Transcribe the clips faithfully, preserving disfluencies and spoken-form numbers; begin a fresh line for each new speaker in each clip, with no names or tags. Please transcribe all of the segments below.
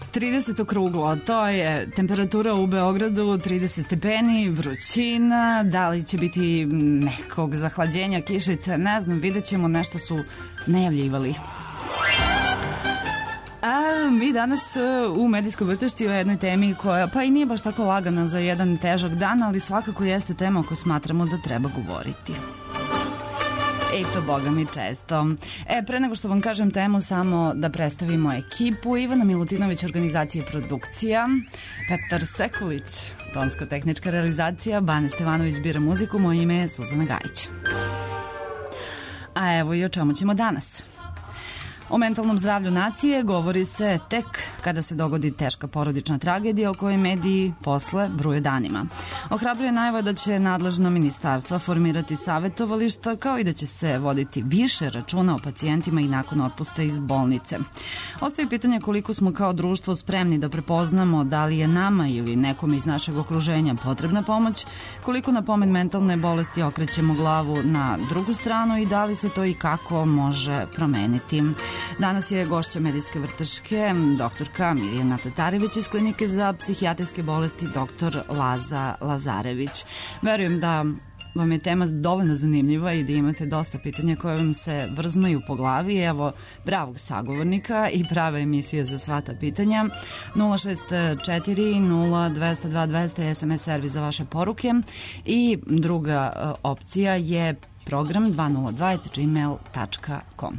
trideset okruglo, to je temperatura u Beogradu, trideset stepeni, vrućina, da li će biti nekog zahlađenja, kišice, ne znam, vidjet ćemo, nešto su najavljivali. A mi danas u medijskoj vrtešti o jednoj temi koja pa i nije baš tako lagana za jedan težak dan, ali svakako jeste tema o kojoj smatramo da treba govoriti. E to, boga mi, često. E, pre nego što vam kažem temu, samo da predstavimo ekipu. Ivana Milutinović, organizacija i produkcija. Petar Sekulić, tonsko-tehnička realizacija. Bane Stevanović bira muziku. Moje ime je Suzana Gajić. A evo i o čemu ćemo danas. O mentalnom zdravlju nacije govori se tek kada se dogodi teška porodična tragedija o kojoj mediji posle bruje danima. Ohrabruje najava da će nadležno ministarstva formirati savetovališta, kao i da će se voditi više računa o pacijentima i nakon otpusta iz bolnice. Ostaje pitanje koliko smo kao društvo spremni da prepoznamo da li je nama ili nekom iz našeg okruženja potrebna pomoć, koliko na pomen mentalne bolesti okrećemo glavu na drugu stranu i da li se to i kako može promeniti. Danas je gošća medijske vrteške doktorka Mirjana Tatarević iz klinike za psihijatrijske bolesti doktor Laza Lazarević. Verujem da vam je tema dovoljno zanimljiva i da imate dosta pitanja koje vam se vrzmaju po glavi. Evo pravog sagovornika i prava emisija za sva ta pitanja. nula šest četiri nula dvesta dva dvesta je es em es servis za vaše poruke i druga opcija je program dva nula dva at gmail tačka com.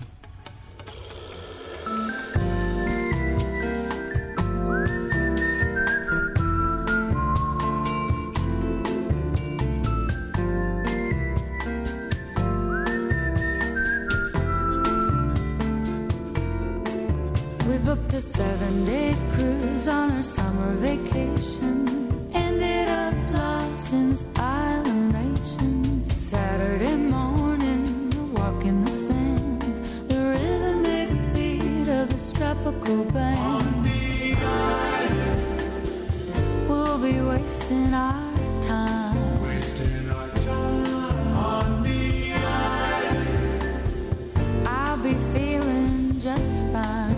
Booked a seven-day cruise on our summer vacation. Ended up lost in this island nation. Saturday morning, a walk in the sand. The rhythmic beat of this tropical band. On the island, we'll be wasting our time. Wasting our time. On the island, I'll be feeling just fine.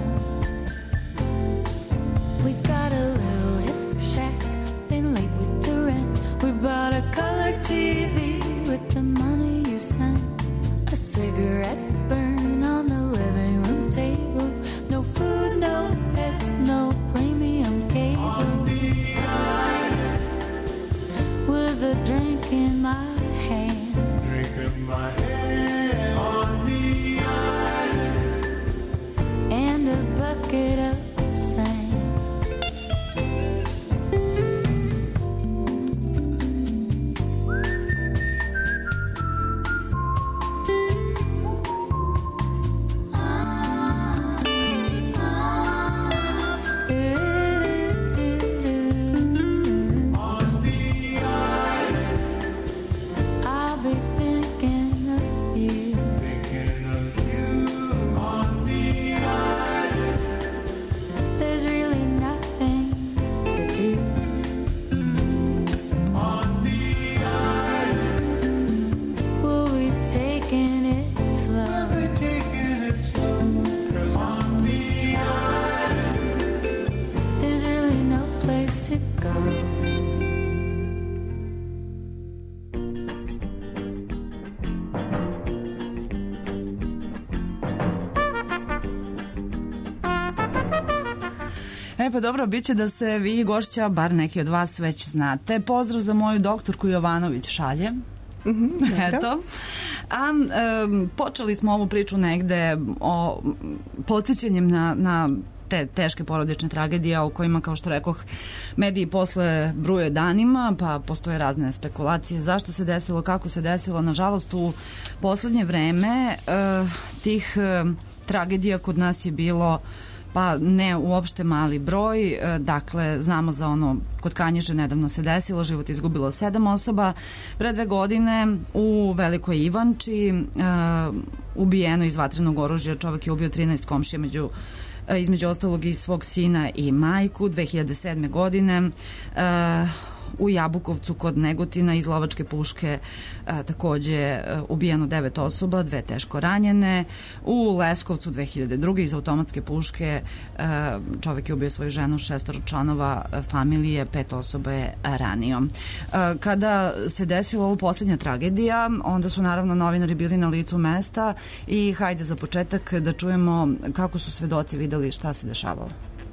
We've got a little hip shack, been late with the rent. We bought a color T V with the money you sent. A cigarette burn on the living room table. No food, no pets, no premium cable. On the island, with a drink in my hand. Drink in my hand. On the island, and a bucket of sand.
E pa dobro, bit će da se vi, gošća, bar neki od vas već znate. Pozdrav za moju doktorku Jovanović šalje.
Mm-hmm,
Eto. A e, počeli smo ovu priču negde o podsjećanjem na, na te teške porodične tragedije o kojima, kao što rekoh, mediji posle bruje danima, pa postoje razne spekulacije zašto se desilo, kako se desilo. Nažalost, u poslednje vreme e, tih e, tragedija kod nas je bilo pa ne uopšte mali broj. Dakle, znamo za ono kod Kanjiže nedavno se desilo, život izgubilo sedam osoba. Pre dve godine u Velikoj Ivanči uh, ubijeno iz vatrenog oružja, čovek je ubio trinaest komšija, među između ostalog i svog sina i majku. Dve hiljade sedme godine uh, u Jabukovcu kod Negotina iz lovačke puške takođe ubijeno devet osoba, dve teško ranjene. U Leskovcu dve hiljade druge iz automatske puške čovek je ubio svoju ženu, šestoro članova familije, pet osoba je ranio. Kada se desila ovo poslednja tragedija, onda su naravno novinari bili na licu mesta i hajde za početak da čujemo kako su svedoci videli šta se dešavalo.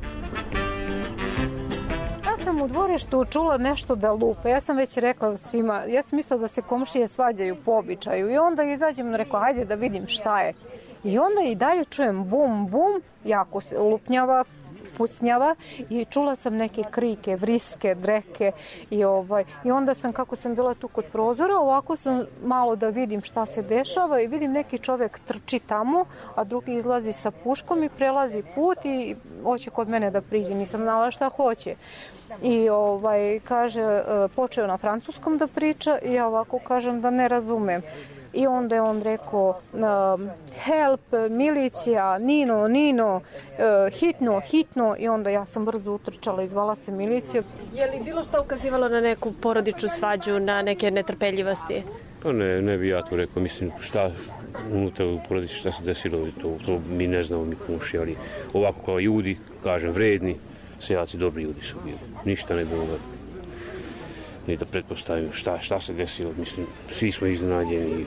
Ja sam u dvorištu čula nešto da lupa. Ja sam već rekla svima, ja sam mislila da se komšije svađaju po običaju i onda izađem i rekla hajde da vidim šta je. I onda i dalje čujem bum, bum, jako se lupnjava, pucnjava i čula sam neke krike, vriske, dreke i ovaj i onda sam, kako sam bila tu kod prozora, ovako sam malo da vidim šta se dešava i vidim neki čovek trči tamo, a drugi izlazi sa puškom i prelazi put i hoće kod mene da priđe, nisam znala šta hoće. I ovaj kaže, počeo na francuskom da priča i ja ovako kažem da ne razumem. I onda je on rekao um, help, milicija, Nino, Nino, uh, hitno, hitno i onda ja sam brzo utrčala i zvala se miliciju.
Je li bilo što ukazivalo na neku porodičnu svađu, na neke netrpeljivosti?
Pa ne, ne bi ja to rekao, mislim šta unutar u porodici šta se desilo, to, to mi ne znamo mi komši, ali ovako kao ljudi, kažem vredni, seljaci dobri ljudi su bili, ništa ne bilo ni da pretpostavim šta, šta se desilo, mislim, svi smo iznenađeni.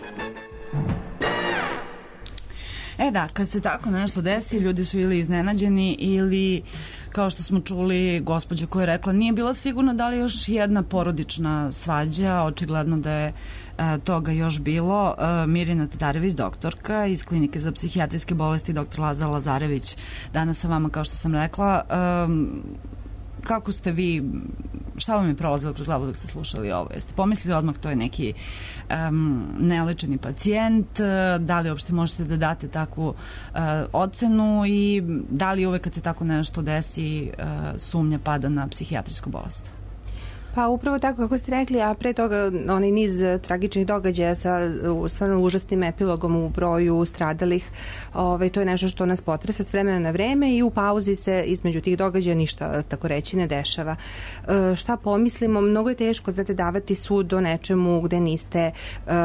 E da, kad se tako nešto desi, ljudi su ili iznenađeni ili, kao što smo čuli, gospođa koja je rekla, nije bila sigurna da li još jedna porodična svađa, očigledno da je e, toga još bilo. E, Mirjana Tatarević, doktorka iz Klinike za psihijatrijske bolesti, doktor Lazar Lazarević, danas sa vama, kao što sam rekla. E, kako ste vi, šta vam je prolazilo kroz glavu dok ste slušali ovo? Jeste pomislili odmah to je neki um, nelečeni pacijent? Da li uopšte možete da date takvu uh, ocenu i da li uvek kad se tako nešto desi uh, sumnja pada na psihijatrijsku bolest?
Pa upravo tako kako ste rekli, a pre toga onaj niz tragičnih događaja sa stvarno užasnim epilogom u broju stradalih, ovaj, to je nešto što nas potresa s vremena na vreme i u pauzi se između tih događaja ništa, tako reći, ne dešava. E, šta pomislimo? Mnogo je teško, znate, davati sud o nečemu gde niste, e,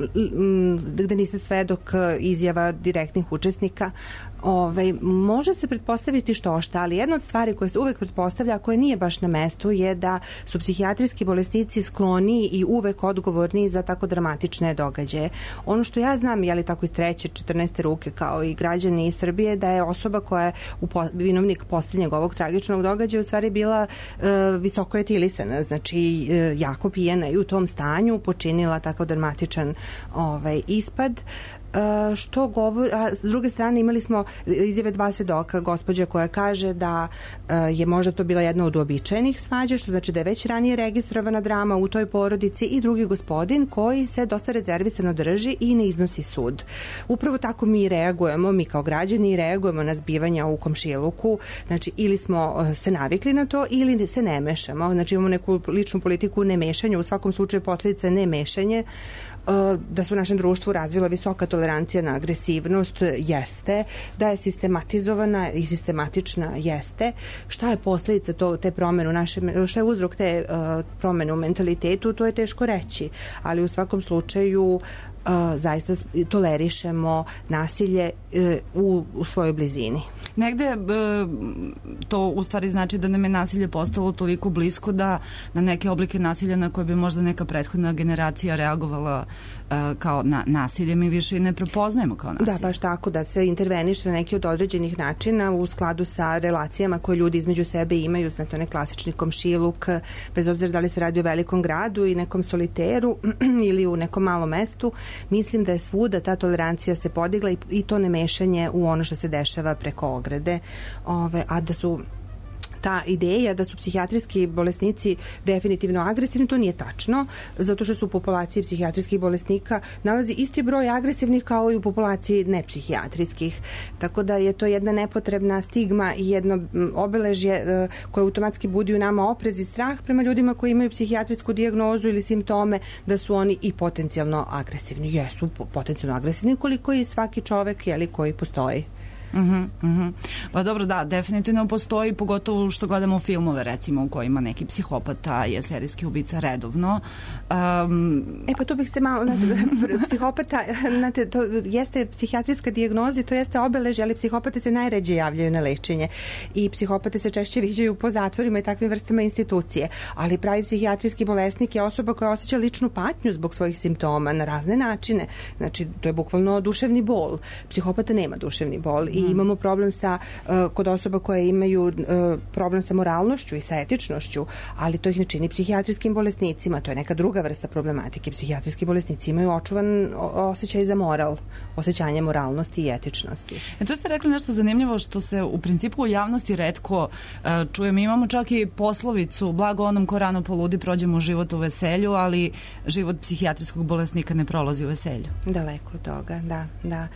gde niste svedok izjava direktnih učesnika. Ove, može se pretpostaviti što šta, ali jedna od stvari koje se uvek pretpostavlja, a koje nije baš na mestu, je da su psihijatrijski bolesnici skloni i uvek odgovorni za tako dramatične događaje. Ono što ja znam, je li tako iz treće, četrnaeste ruke, kao i građani Srbije, da je osoba koja je vinovnik posljednjeg ovog tragičnog događaja u stvari bila e, visoko etilisana, znači e, jako pijena i u tom stanju počinila tako dramatičan ovaj, ispad. Uh, što govori, a s druge strane imali smo izjave dva svedoka, gospođa koja kaže da uh, je možda to bila jedna od uobičajenih svađa, što znači da je već ranije registrovana drama u toj porodici, i drugi gospodin koji se dosta rezervisano drži i ne iznosi sud. Upravo tako mi reagujemo, mi kao građani reagujemo na zbivanja u komšiluku, znači ili smo uh, se navikli na to ili se ne mešamo, znači imamo neku ličnu politiku ne mešanja, u svakom slučaju posljedica ne mešanje. Da se u našem društvu razvila visoka tolerancija na agresivnost, jeste, da je sistematizovana i sistematična, jeste. Šta je posljedica to, te promene u našem, šta je uzrok te uh, promene u mentalitetu, to je teško reći, ali u svakom slučaju uh, zaista tolerišemo nasilje uh, u, u svojoj blizini.
Negde uh, to u stvari znači da nam je nasilje postalo toliko blisko da na neke oblike nasilja na koje bi možda neka prethodna generacija reagovala uh, kao na nasilje, mi više i ne prepoznajemo kao nasilje.
Da, baš tako, da se interveniše na neki od određenih načina u skladu sa relacijama koje ljudi između sebe imaju, znači onaj klasični komšiluk, bez obzira da li se radi o velikom gradu i nekom soliteru ili u nekom malom mestu. Mislim da je svuda ta tolerancija se podigla i, i to ne mešanje u ono što se dešava preko ograde, ove, a da su ta ideja da su psihijatrijski bolesnici definitivno agresivni, to nije tačno, zato što su u populaciji psihijatrijskih bolesnika nalazi isti broj agresivnih kao i u populaciji nepsihijatrijskih. Tako da je to jedna nepotrebna stigma i jedno obeležje koje automatski budi u nama oprez i strah prema ljudima koji imaju psihijatrijsku dijagnozu ili simptome da su oni i potencijalno agresivni. Jesu potencijalno agresivni koliko i svaki čovek, jeli, koji postoji.
Mhm, mhm. Pa dobro, da, definitivno postoji, pogotovo što gledamo filmove, recimo, u kojima neki psihopata je serijski ubica redovno. Um,
e pa to bih se malo, znate, psihopata, znate, to jeste psihijatrijska dijagnoza, to jeste obeležje, ali psihopate se najređe javljaju na lečenje i psihopate se češće viđaju po zatvorima i takvim vrstama institucije, ali pravi psihijatrijski bolesnik je osoba koja osjeća ličnu patnju zbog svojih simptoma na razne načine. Znači, to je bukvalno duševni bol. Psihopata nema duševni bol i imamo problem sa, uh, kod osoba koje imaju uh, problem sa moralnošću i sa etičnošću, ali to ih ne čini psihijatrijskim bolesnicima. To je neka druga vrsta problematike. Psihijatrijski bolesnici imaju očuvan osjećaj za moral, osjećanje moralnosti i etičnosti.
E, to ste rekli nešto zanimljivo što se u principu u javnosti retko uh, čuje. Mi imamo čak i poslovicu blago onom ko rano poludi prođemo život u veselju, ali život psihijatrijskog bolesnika ne prolazi u veselju.
Daleko od toga, da, da.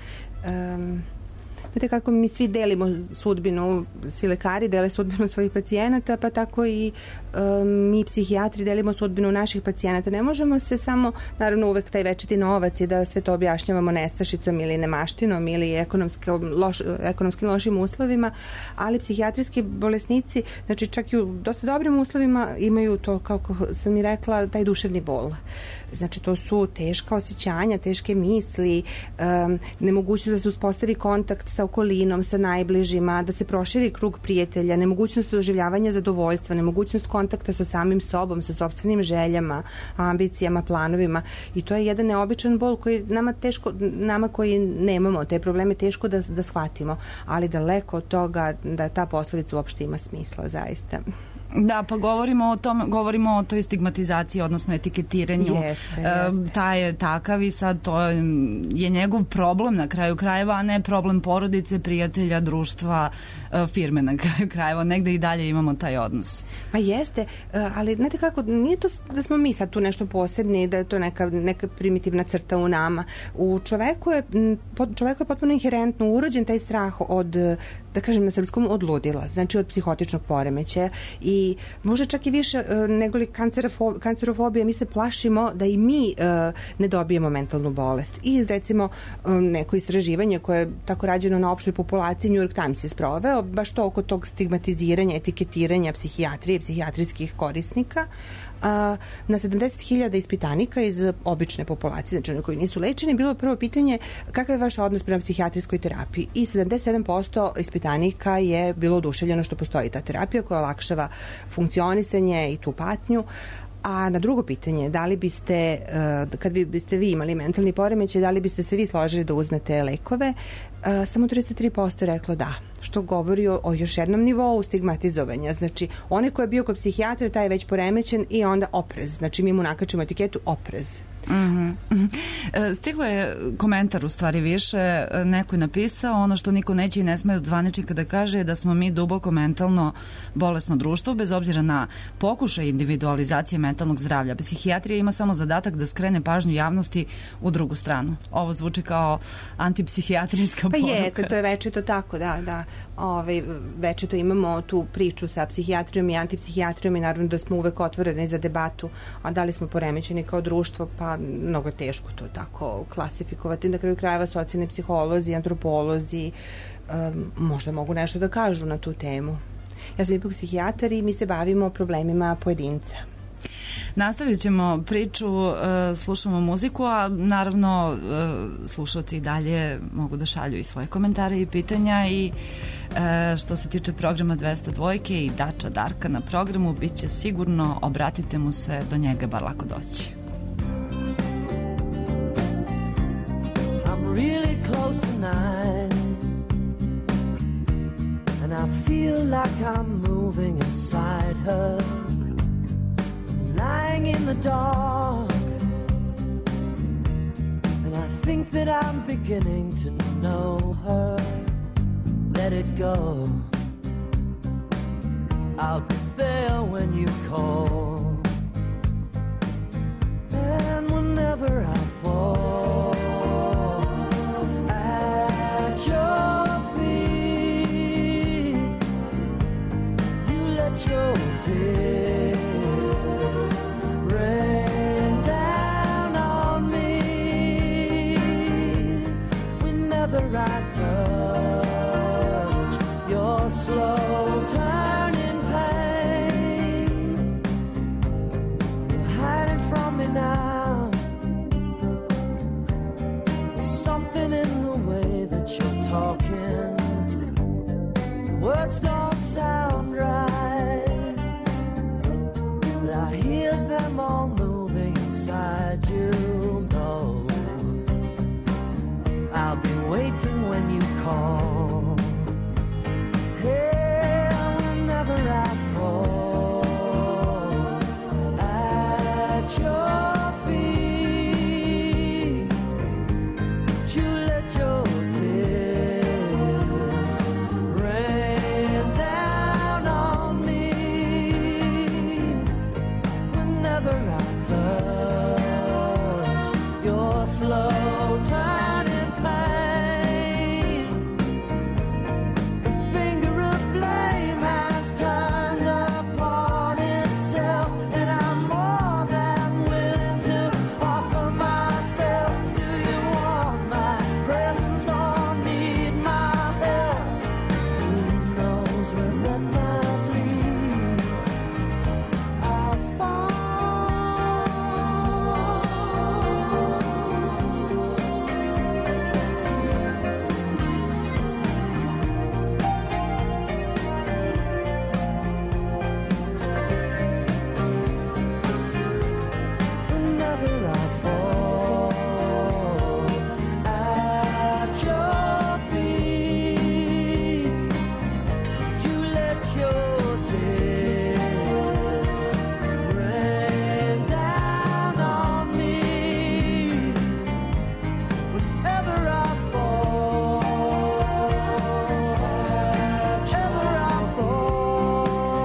Um, Znate kako mi svi delimo sudbinu, svi lekari dele sudbinu svojih pacijenata, pa tako i um, mi psihijatri delimo sudbinu naših pacijenata. Ne možemo se samo, naravno uvek taj večiti novac i da sve to objašnjavamo nestašicom ili nemaštinom ili ekonomski, loš, ekonomskim lošim uslovima, ali psihijatrijski bolesnici, znači čak i u dosta dobrim uslovima imaju to, kako sam i rekla, taj duševni bol. Znači to su teška osjećanja, teške misli, um, nemogućnost da se uspostavi kontakt sa okolinom, sa najbližima, da se proširi krug prijatelja, nemogućnost doživljavanja zadovoljstva, nemogućnost kontakta sa samim sobom, sa sopstvenim željama, ambicijama, planovima i to je jedan neobičan bol koji nama teško, nama koji nemamo te probleme teško da, da shvatimo, ali daleko od toga da ta poslovica uopšte ima smisla, zaista.
Da, pa govorimo o tom, govorimo o toj stigmatizaciji, odnosno etiketiranju.
Jeste, jeste.
Taj je takav i sad to je njegov problem na kraju krajeva, a ne problem porodice, prijatelja, društva, firme na kraju krajeva. Negde i dalje imamo taj odnos.
Pa jeste, ali znate kako, nije to da smo mi sad tu nešto posebni, da je to neka, neka primitivna crta u nama. U čoveku je, čoveku je potpuno inherentno urođen taj strah od, da kažem na srpskom, od ludila, znači od psihotičnog poremećaja i I možda čak i više uh, nego li kancerofobija, mi se plašimo da i mi uh, ne dobijemo mentalnu bolest. I recimo um, neko istraživanje koje je tako rađeno na opštoj populaciji, New York Times je sproveo, baš to oko tog stigmatiziranja, etiketiranja psihijatrije i psihijatrijskih korisnika. Uh, na sedamdeset hiljada ispitanika iz obične populacije, znači oni koji nisu lečeni, bilo prvo pitanje kakav je vaš odnos prema psihijatrijskoj terapiji i sedamdeset sedam posto ispitanika je bilo oduševljeno što postoji ta terapija koja olakšava funkcionisanje i tu patnju. A na drugo pitanje, da li biste, kad vi, biste vi imali mentalni poremećaj, da li biste se vi složili da uzmete lekove, samo trideset tri posto je reklo da, što govori o, o još jednom nivou stigmatizovanja. Znači, onaj ko je bio kod psihijatra, taj je već poremećen i onda oprez. Znači, mi mu nakačimo etiketu oprez.
Mm-hmm. Stiglo je komentar u stvari više, neko je napisao ono što niko neće i ne sme od zvaničnika da kaže da smo mi duboko mentalno bolesno društvo bez obzira na pokušaj individualizacije mentalnog zdravlja. Psihijatrija ima samo zadatak da skrene pažnju javnosti u drugu stranu. Ovo zvuči kao antipsihijatrijska
pa
poruka.
Pa jeste, to je večito tako, da, da. Ove, večito imamo tu priču sa psihijatrijom i antipsihijatrijom i naravno da smo uvek otvoreni za debatu, a da li smo poremećeni kao društvo, pa mnogo teško to tako klasifikovati. Na kraju krajeva socijalni psiholozi, antropolozi um, možda mogu nešto da kažu na tu temu. Ja sam ipak psihijatar i mi se bavimo problemima pojedinca.
Nastavit ćemo priču, slušamo muziku, a naravno slušalci i dalje mogu da šalju i svoje komentare i pitanja i što se tiče programa dvesta dva i Dača Darka na programu, bit će sigurno, obratite mu se, do njega bar lako doći.
Really close tonight, and I feel like I'm moving inside her, lying in the dark, and I think that I'm beginning to know her. Let it go, I'll be there when you call, and whenever I fall your feet, you let your tears rain down on me whenever I touch slow turning pain. You're hiding from me now. There's something in the way that you're talking. Words don't sound right, but I hear them all moving inside you. No, I'll be waiting when you call. Hey, whenever I fall at your feet, you let your tears rain down on me. Whenever I touch your slow turning pain, the finger of blame has turned upon itself, and I'm more than willing to offer myself. Do you want my presence or need my help? Who knows where that might lead? I'll fall. Whenever I fall at your feet, you let your tears rain down on me. Whenever I fall, ever I fall.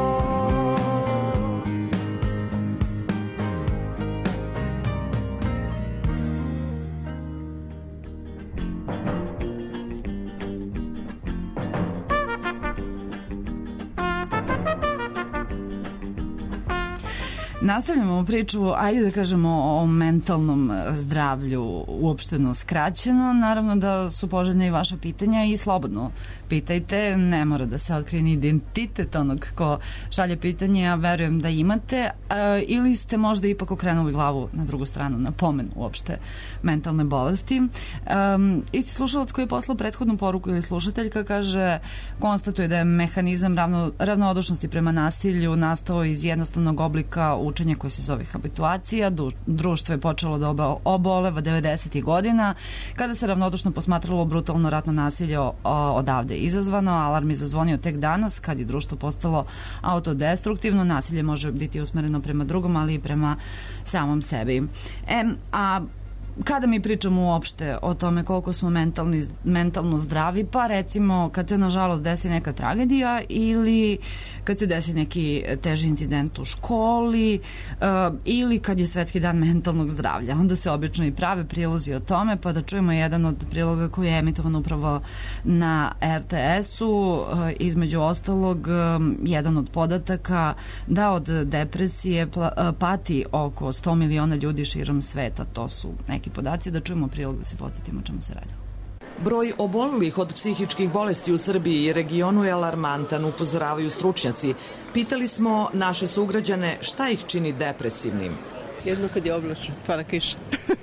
Nastavljamo priču, ajde da kažemo o mentalnom zdravlju uopšteno skraćeno. Naravno da su poželjna i vaša pitanja i slobodno pitajte. Ne mora da se otkrije ni identitet onog ko šalje pitanje, ja verujem da imate. A, ili ste možda ipak okrenuli glavu na drugu stranu, na pomen uopšte mentalne bolesti. Um, isti slušalac koji je poslao prethodnu poruku ili slušateljka kaže, konstatuje da je mehanizam ravno, ravnodušnosti prema nasilju nastao iz jednostavnog oblika učenja koje se zove habituacija. Du, društvo je počelo da oba, oboleva devedesetih godina kada se ravnodušno posmatralo brutalno ratno nasilje o, odavde izazvano. Alarm je zazvonio tek danas kad je društvo postalo autodestruktivno. Nasilje može biti usmereno prema drugom, ali i prema samom sebi. E, a kada mi pričamo uopšte o tome koliko smo mentalni, mentalno zdravi, pa recimo kad se nažalost desi neka tragedija ili kad se desi neki teži incident u školi uh, ili kad je svetski dan mentalnog zdravlja, onda se obično i prave prilozi o tome, pa da čujemo jedan od priloga koji je emitovan upravo na er te esu, uh, između ostalog um, jedan od podataka da od depresije pla, uh, pati oko sto miliona ljudi širom sveta. To su neki podaci, da čujemo prilog da se podsjetimo o čemu se radi.
Broj obolelih od psihičkih bolesti u Srbiji i regionu je alarmantan, upozoravaju stručnjaci. Pitali smo naše sugrađane šta ih čini depresivnim.
Jedno kad je oblačno, pada kiša.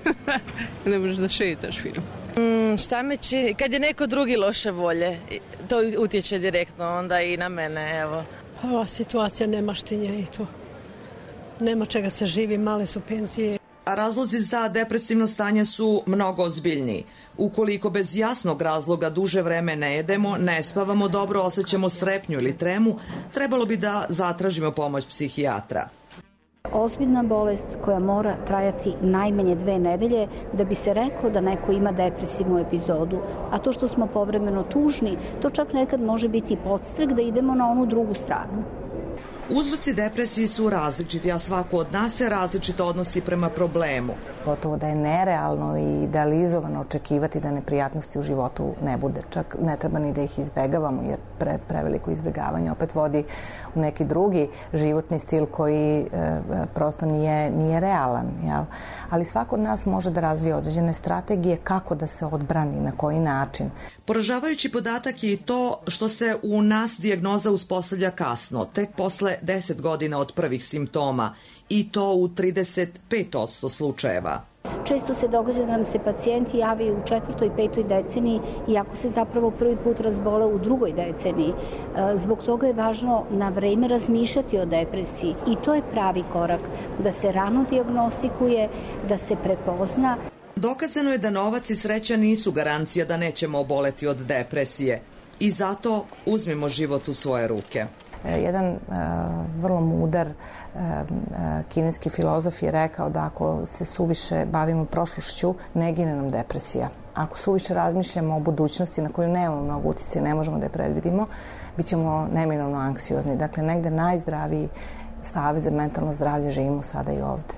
Ne možeš da šetaš fino.
Mm, šta me čini? Kad je neko drugi loše volje, to utječe direktno onda i na mene, evo.
Ova situacija nemaštinja i to. Nema čega se živi, male su penzije.
A razlozi za depresivno stanje su mnogo ozbiljniji. Ukoliko bez jasnog razloga duže vreme ne jedemo, ne spavamo dobro, osjećamo strepnju ili tremu, trebalo bi da zatražimo pomoć psihijatra.
Ozbiljna bolest koja mora trajati najmanje dve nedelje da bi se reklo da neko ima depresivnu epizodu. A to što smo povremeno tužni, to čak nekad može biti podstrek da idemo na onu drugu stranu.
Uzroci depresiji su različiti, a svako od nas se različito odnosi prema problemu.
Gotovo da je nerealno i idealizovano očekivati da neprijatnosti u životu ne bude. Čak ne treba ni da ih izbegavamo, jer pre, preveliko izbegavanje opet vodi u neki drugi životni stil koji e, prosto nije, nije realan. Jel? Ali svako od nas može da razvije određene strategije kako da se odbrani, na koji način.
Poražavajući podatak je i to što se u nas dijagnoza uspostavlja kasno, tek posle deset godina od prvih simptoma, i to u trideset pet posto slučajeva.
Često se događa da nam se pacijenti javaju u četvrtoj i petoj deceniji, iako se zapravo prvi put razbole u drugoj deceniji. Zbog toga je važno na vreme razmišljati o depresiji i to je pravi korak, da se rano dijagnostikuje, da se prepozna.
Dokazano je da novac i sreća nisu garancija da nećemo oboleti od depresije i zato uzmimo život u svoje ruke.
Jedan uh, vrlo mudar uh, kineski filozof je rekao da ako se suviše bavimo prošlošću, ne gine nam depresija. Ako suviše razmišljamo o budućnosti na koju nemamo mnogo uticaja, ne možemo da je predvidimo, bit ćemo neminovno anksiozni. Dakle, negde najzdraviji savet za mentalno zdravlje živimo sada i ovde.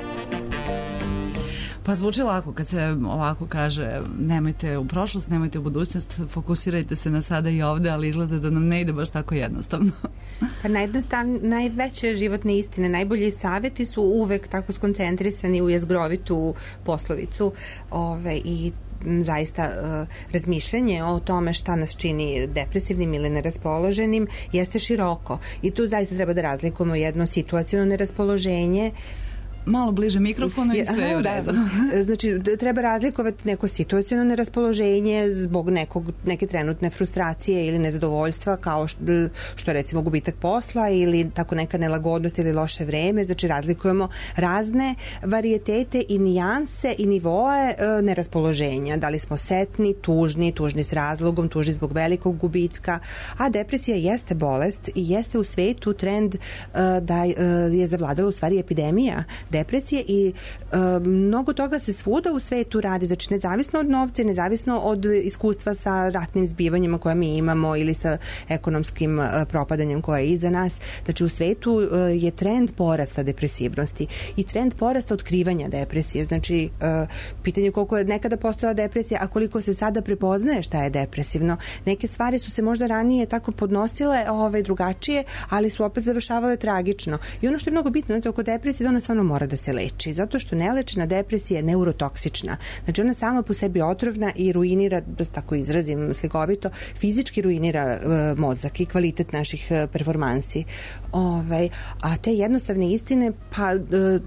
Pa zvuči lako kad se ovako kaže nemojte u prošlost, nemojte u budućnost, fokusirajte se na sada i ovde, ali izgleda da nam ne ide baš tako jednostavno.
Pa najjednostavnije, najveće životne istine, najbolji savjeti su uvek tako skoncentrisani u jezgrovitu poslovicu ove, i zaista uh, razmišljanje o tome šta nas čini depresivnim ili neraspoloženim jeste široko i tu zaista treba da razlikujemo jedno situaciono neraspoloženje.
Malo bliže mikrofonu i sve je u redu.
Da. Znači, treba razlikovati neko situaciono neraspoloženje zbog nekog, neke trenutne frustracije ili nezadovoljstva, kao što, što recimo gubitak posla ili tako neka nelagodnost ili loše vreme. Znači, razlikujemo razne varijetete i nijanse i nivoe e, neraspoloženja. Da li smo setni, tužni, tužni s razlogom, tužni zbog velikog gubitka. A depresija jeste bolest i jeste u svetu trend e, da e, je zavladala u stvari epidemija depresije i e, mnogo toga se svuda u svetu radi, znači nezavisno od novca, nezavisno od iskustva sa ratnim zbivanjima koja mi imamo ili sa ekonomskim e, propadanjem koje je iza nas. Znači u svetu e, je trend porasta depresivnosti i trend porasta otkrivanja depresije. Znači e, pitanje koliko je nekada postojala depresija, a koliko se sada prepoznaje šta je depresivno. Neke stvari su se možda ranije tako podnosile ove, drugačije, ali su opet završavale tragično. I ono što je mnogo bitno, znači oko depresije, da ona stvarno mora da se leči, zato što nelečena depresija je neurotoksična. Znači ona sama po sebi otrovna i ruinira, da tako izrazim slikovito, fizički ruinira e, mozak i kvalitet naših e, performansi. Ove, a te jednostavne istine, pa e,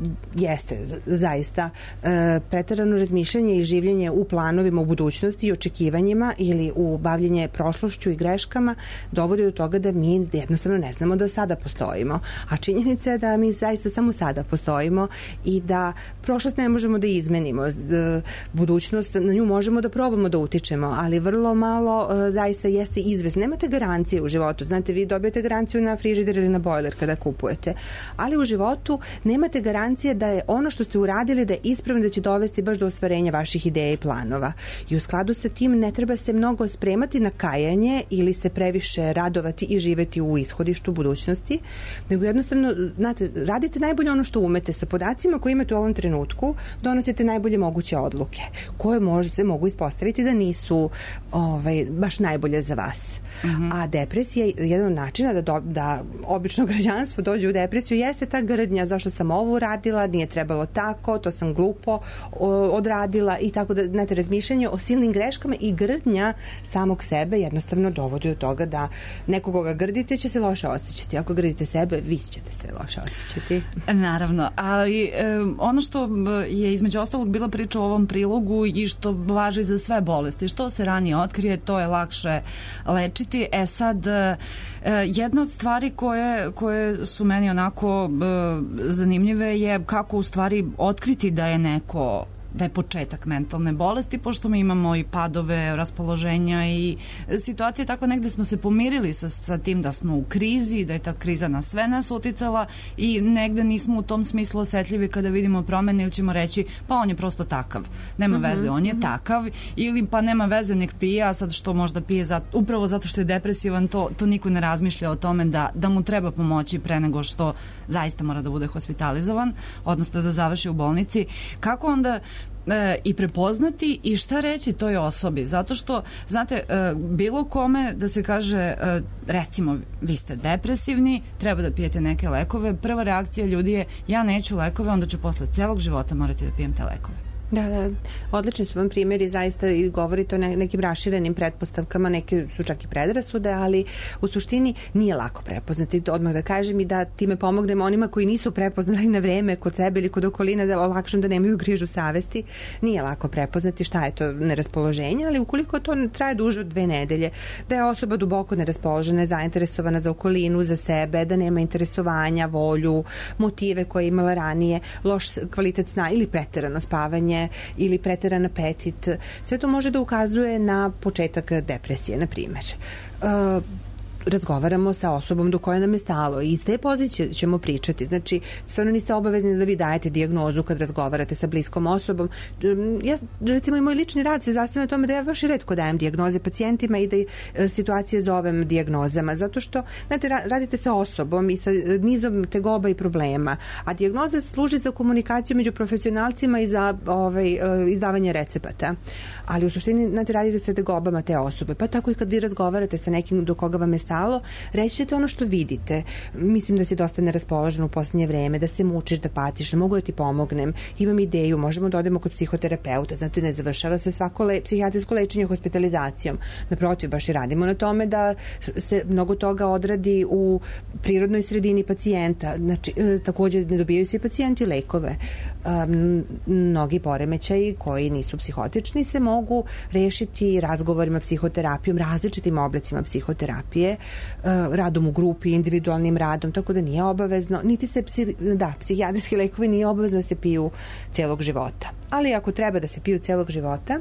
jeste zaista e, preterano razmišljanje i življenje u planovima u budućnosti i očekivanjima ili u bavljenje prošlošću i greškama dovodi do toga da mi jednostavno ne znamo da sada postojimo. A činjenica je da mi zaista samo sada postojimo i da prošlost ne možemo da izmenimo. Budućnost, na nju možemo da probamo da utičemo, ali vrlo malo zaista jeste izvesno. Nemate garancije u životu. Znate, vi dobijete garanciju na frižider ili na bojler kada kupujete. Ali u životu nemate garancije da je ono što ste uradili da je ispravno, da će dovesti baš do ostvarenja vaših ideja i planova. I u skladu sa tim ne treba se mnogo spremati na kajanje ili se previše radovati i živeti u ishodištu budućnosti, nego jednostavno, znate, radite najbolje ono što umete sa podacima koje imate u ovom trenutku, donosite najbolje moguće odluke koje može, se mogu ispostaviti da nisu ovaj, baš najbolje za vas. Mm-hmm. A depresija, jedan od načina da, do, da obično građanstvo dođe u depresiju jeste ta grdnja, zašto sam ovo uradila, nije trebalo tako, to sam glupo o, odradila i tako da, znate, razmišljanje o silnim greškama i grdnja samog sebe jednostavno dovodi do toga da neko koga grdite će se loše osjećati. Ako grdite sebe, vi ćete se loše osjećati.
Naravno, ali e, ono što je između ostalog bila priča u ovom prilogu i što važi za sve bolesti, što se ranije otkrije, to je lakše lečiti. E sad, e, jedna od stvari koje, koje su meni onako e, zanimljive je kako u stvari otkriti da je neko da je početak mentalne bolesti, pošto mi imamo i padove raspoloženja i situacije tako negde smo se pomirili sa, sa tim da smo u krizi, da je ta kriza na sve nas uticala i negde nismo u tom smislu osetljivi kada vidimo promene ili ćemo reći pa on je prosto takav. Nema
Mm-hmm,
veze, on je
mm-hmm.
takav ili pa nema veze nek pije, a sad što možda pije zato, upravo zato što je depresivan, to, to niko ne razmišlja o tome da, da mu treba pomoći pre nego što zaista mora da bude hospitalizovan, odnosno da završi u bolnici. Kako onda E, i prepoznati i šta reći toj osobi, zato što znate, e, bilo kome da se kaže e, recimo vi ste depresivni, treba da pijete neke lekove, prva reakcija ljudi je ja neću lekove, onda ću posle celog života morati da pijem te lekove.
Da, da, odlični su vam primjeri, zaista i govorite o ne, nekim raširenim pretpostavkama, neke su čak i predrasude, ali u suštini nije lako prepoznati, odmah da kažem i da time pomognemo onima koji nisu prepoznali na vreme kod sebe ili kod okolina, da olakšam da nemaju grižu savesti. Nije lako prepoznati šta je to neraspoloženje, ali ukoliko to traje duže od dve nedelje, da je osoba duboko neraspoložena, zainteresovana za okolinu, za sebe, da nema interesovanja, volju, motive koje je imala ranije, loš kvalitet sna ili preterano spavanje ili preteran apetit. Sve to može da ukazuje na početak depresije, na primjer. Uh, razgovaramo sa osobom do koje nam je stalo i iz te pozicije ćemo pričati. Znači, stvarno niste obavezni da vi dajete dijagnozu kad razgovarate sa bliskom osobom. Ja, recimo, i moj lični rad se zasniva na tome da ja baš i retko dajem dijagnoze pacijentima i da e, situacije zovem dijagnozama, zato što, znate, radite sa osobom i sa nizom tegoba i problema, a dijagnoza služi za komunikaciju među profesionalcima i za ovaj, e, izdavanje recepata. Ali u suštini, znate, radite sa tegobama te osobe, pa tako i kad vi razgovarate sa nekim do koga vam je stalo, reći ćete ono što vidite. Mislim da si dosta neraspoložen u posljednje vreme, da se mučiš, da patiš, da mogu da ti pomognem, imam ideju, možemo da odemo kod psihoterapeuta, znate, ne završava se svako le, psihijatrijsko lečenje hospitalizacijom. Naprotiv, baš i radimo na tome da se mnogo toga odradi u prirodnoj sredini pacijenta. Znači, e, također ne dobijaju svi pacijenti lekove. Um, mnogi poremećaji koji nisu psihotični se mogu rešiti razgovorima, psihoterapijom, različitim oblicima psihoterapije, radom u grupi, individualnim radom, tako da nije obavezno, niti se, psi, da, psihijatrijski lekovi nije obavezno da se piju celog života. Ali ako treba da se piju celog života,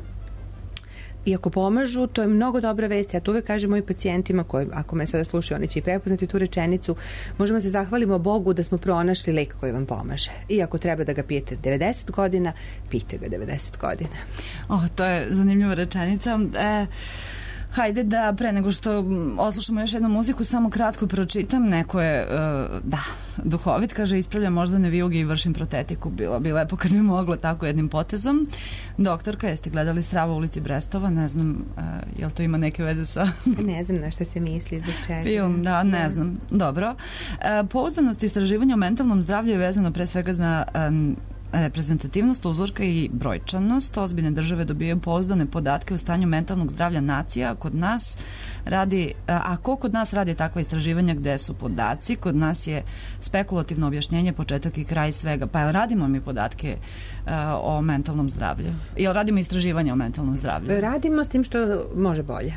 i ako pomažu, to je mnogo dobra vest. Ja to uvek kažem mojim pacijentima koji, ako me sada slušaju, oni će i prepoznati tu rečenicu, možemo se zahvalimo Bogu da smo pronašli lek koji vam pomaže. I ako treba da ga pijete devedeset godina, pijte ga devedeset godina.
Oh, to je zanimljiva rečenica. E, Hajde da pre nego što oslušamo još jednu muziku samo kratko pročitam. Neko je, uh, da, duhovit, kaže ispravljam moždane vijuge i vršim protetiku. Bilo bi lepo kad bi moglo tako jednim potezom. Doktorka, jeste gledali Strava u ulici Brestova? Ne znam, uh, jel to ima neke veze sa...
Ne znam na šta se misli, zbog čega.
Film, da, ne da. znam. Dobro. Uh, pouzdanost istraživanja o mentalnom zdravlju je vezano pre svega za... Um, reprezentativnost uzorka i brojčanost. Ozbiljne države dobijaju pouzdane podatke o stanju mentalnog zdravlja nacija. Kod nas radi, a ko kod nas radi takva istraživanja, gde su podaci? Kod nas je spekulativno objašnjenje, početak i kraj svega. Pa jel radimo mi podatke uh, o mentalnom zdravlju? Jel radimo istraživanja o mentalnom zdravlju?
Radimo, s tim što može bolje.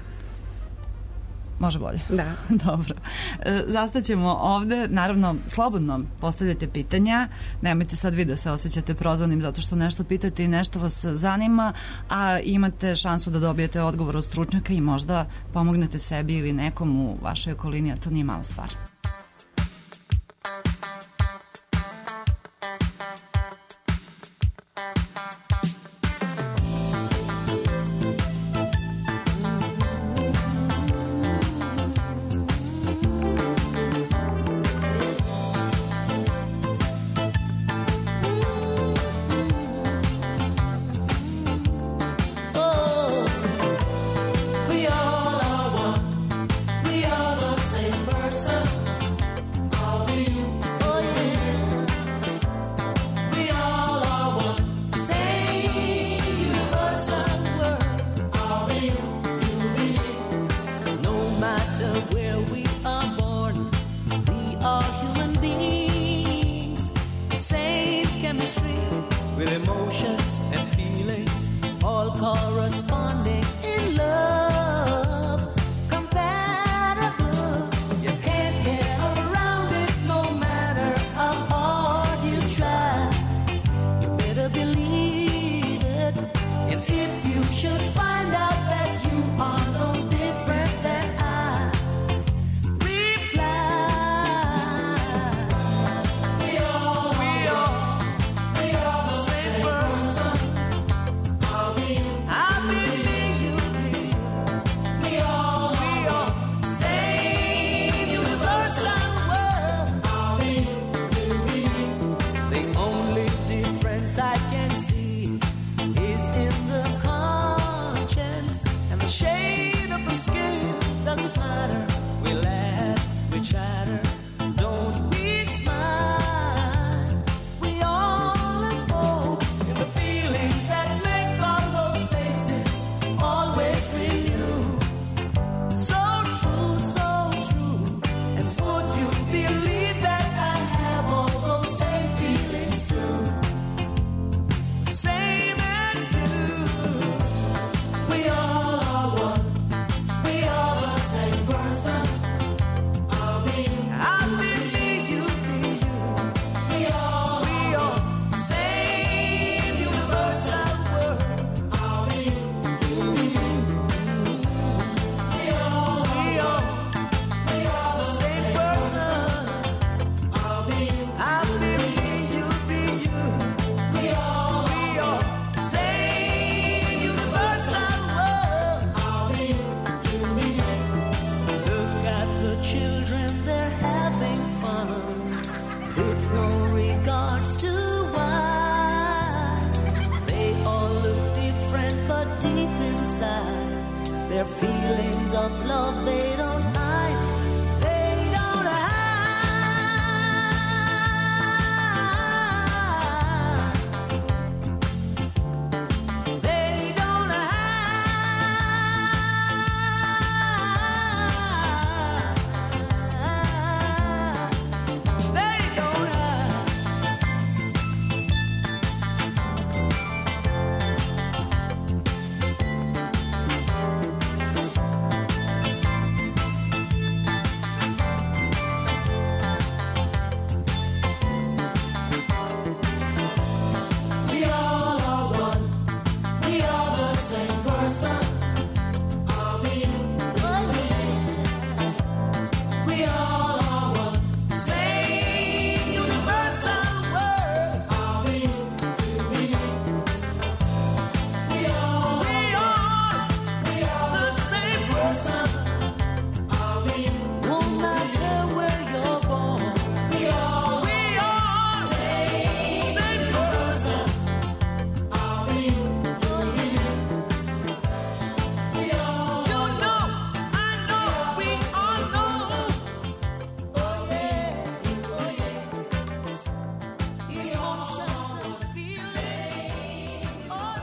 Može bolje.
Da.
Dobro. E, zastaćemo ovde. Naravno, slobodno postavljate pitanja. Nemojte sad vi da se osjećate prozvanim zato što nešto pitate i nešto vas zanima, a imate šansu da dobijete odgovor od stručnjaka i možda pomognete sebi ili nekom u vašoj okolini, a to nije mala stvar.
We all are one. We are the same person. shade of the skin doesn't matter. We laugh, we chatter, don't we smile? We all have hope in the feelings that make all those faces always renew. So true, so true. And would you believe that I have all those same feelings too? Same as you. We all are one. We are the same person. I'll be, I'll be me, you be you. We all, we all, same universal world. I'll be you, you. We all, we all, we are the same person. I'll be, I'll be me, you be you. We all, we all, same universal world. I'll be you, you. Look at the children, they're having fun with no regards to why. They all look different, but deep inside, their feelings of love they don't hide. They don't hide. They don't hide. They don't hide. We all are one. We are the same person. I'll be you. We all are one. Same universal world. I'll be you. We all, we all, we are the same person. I'll be you. No matter where you're born. We all, we all, same person. I'll be you. We all, you know, I know, we all know. Oh yeah, oh yeah. Emotions and feelings, all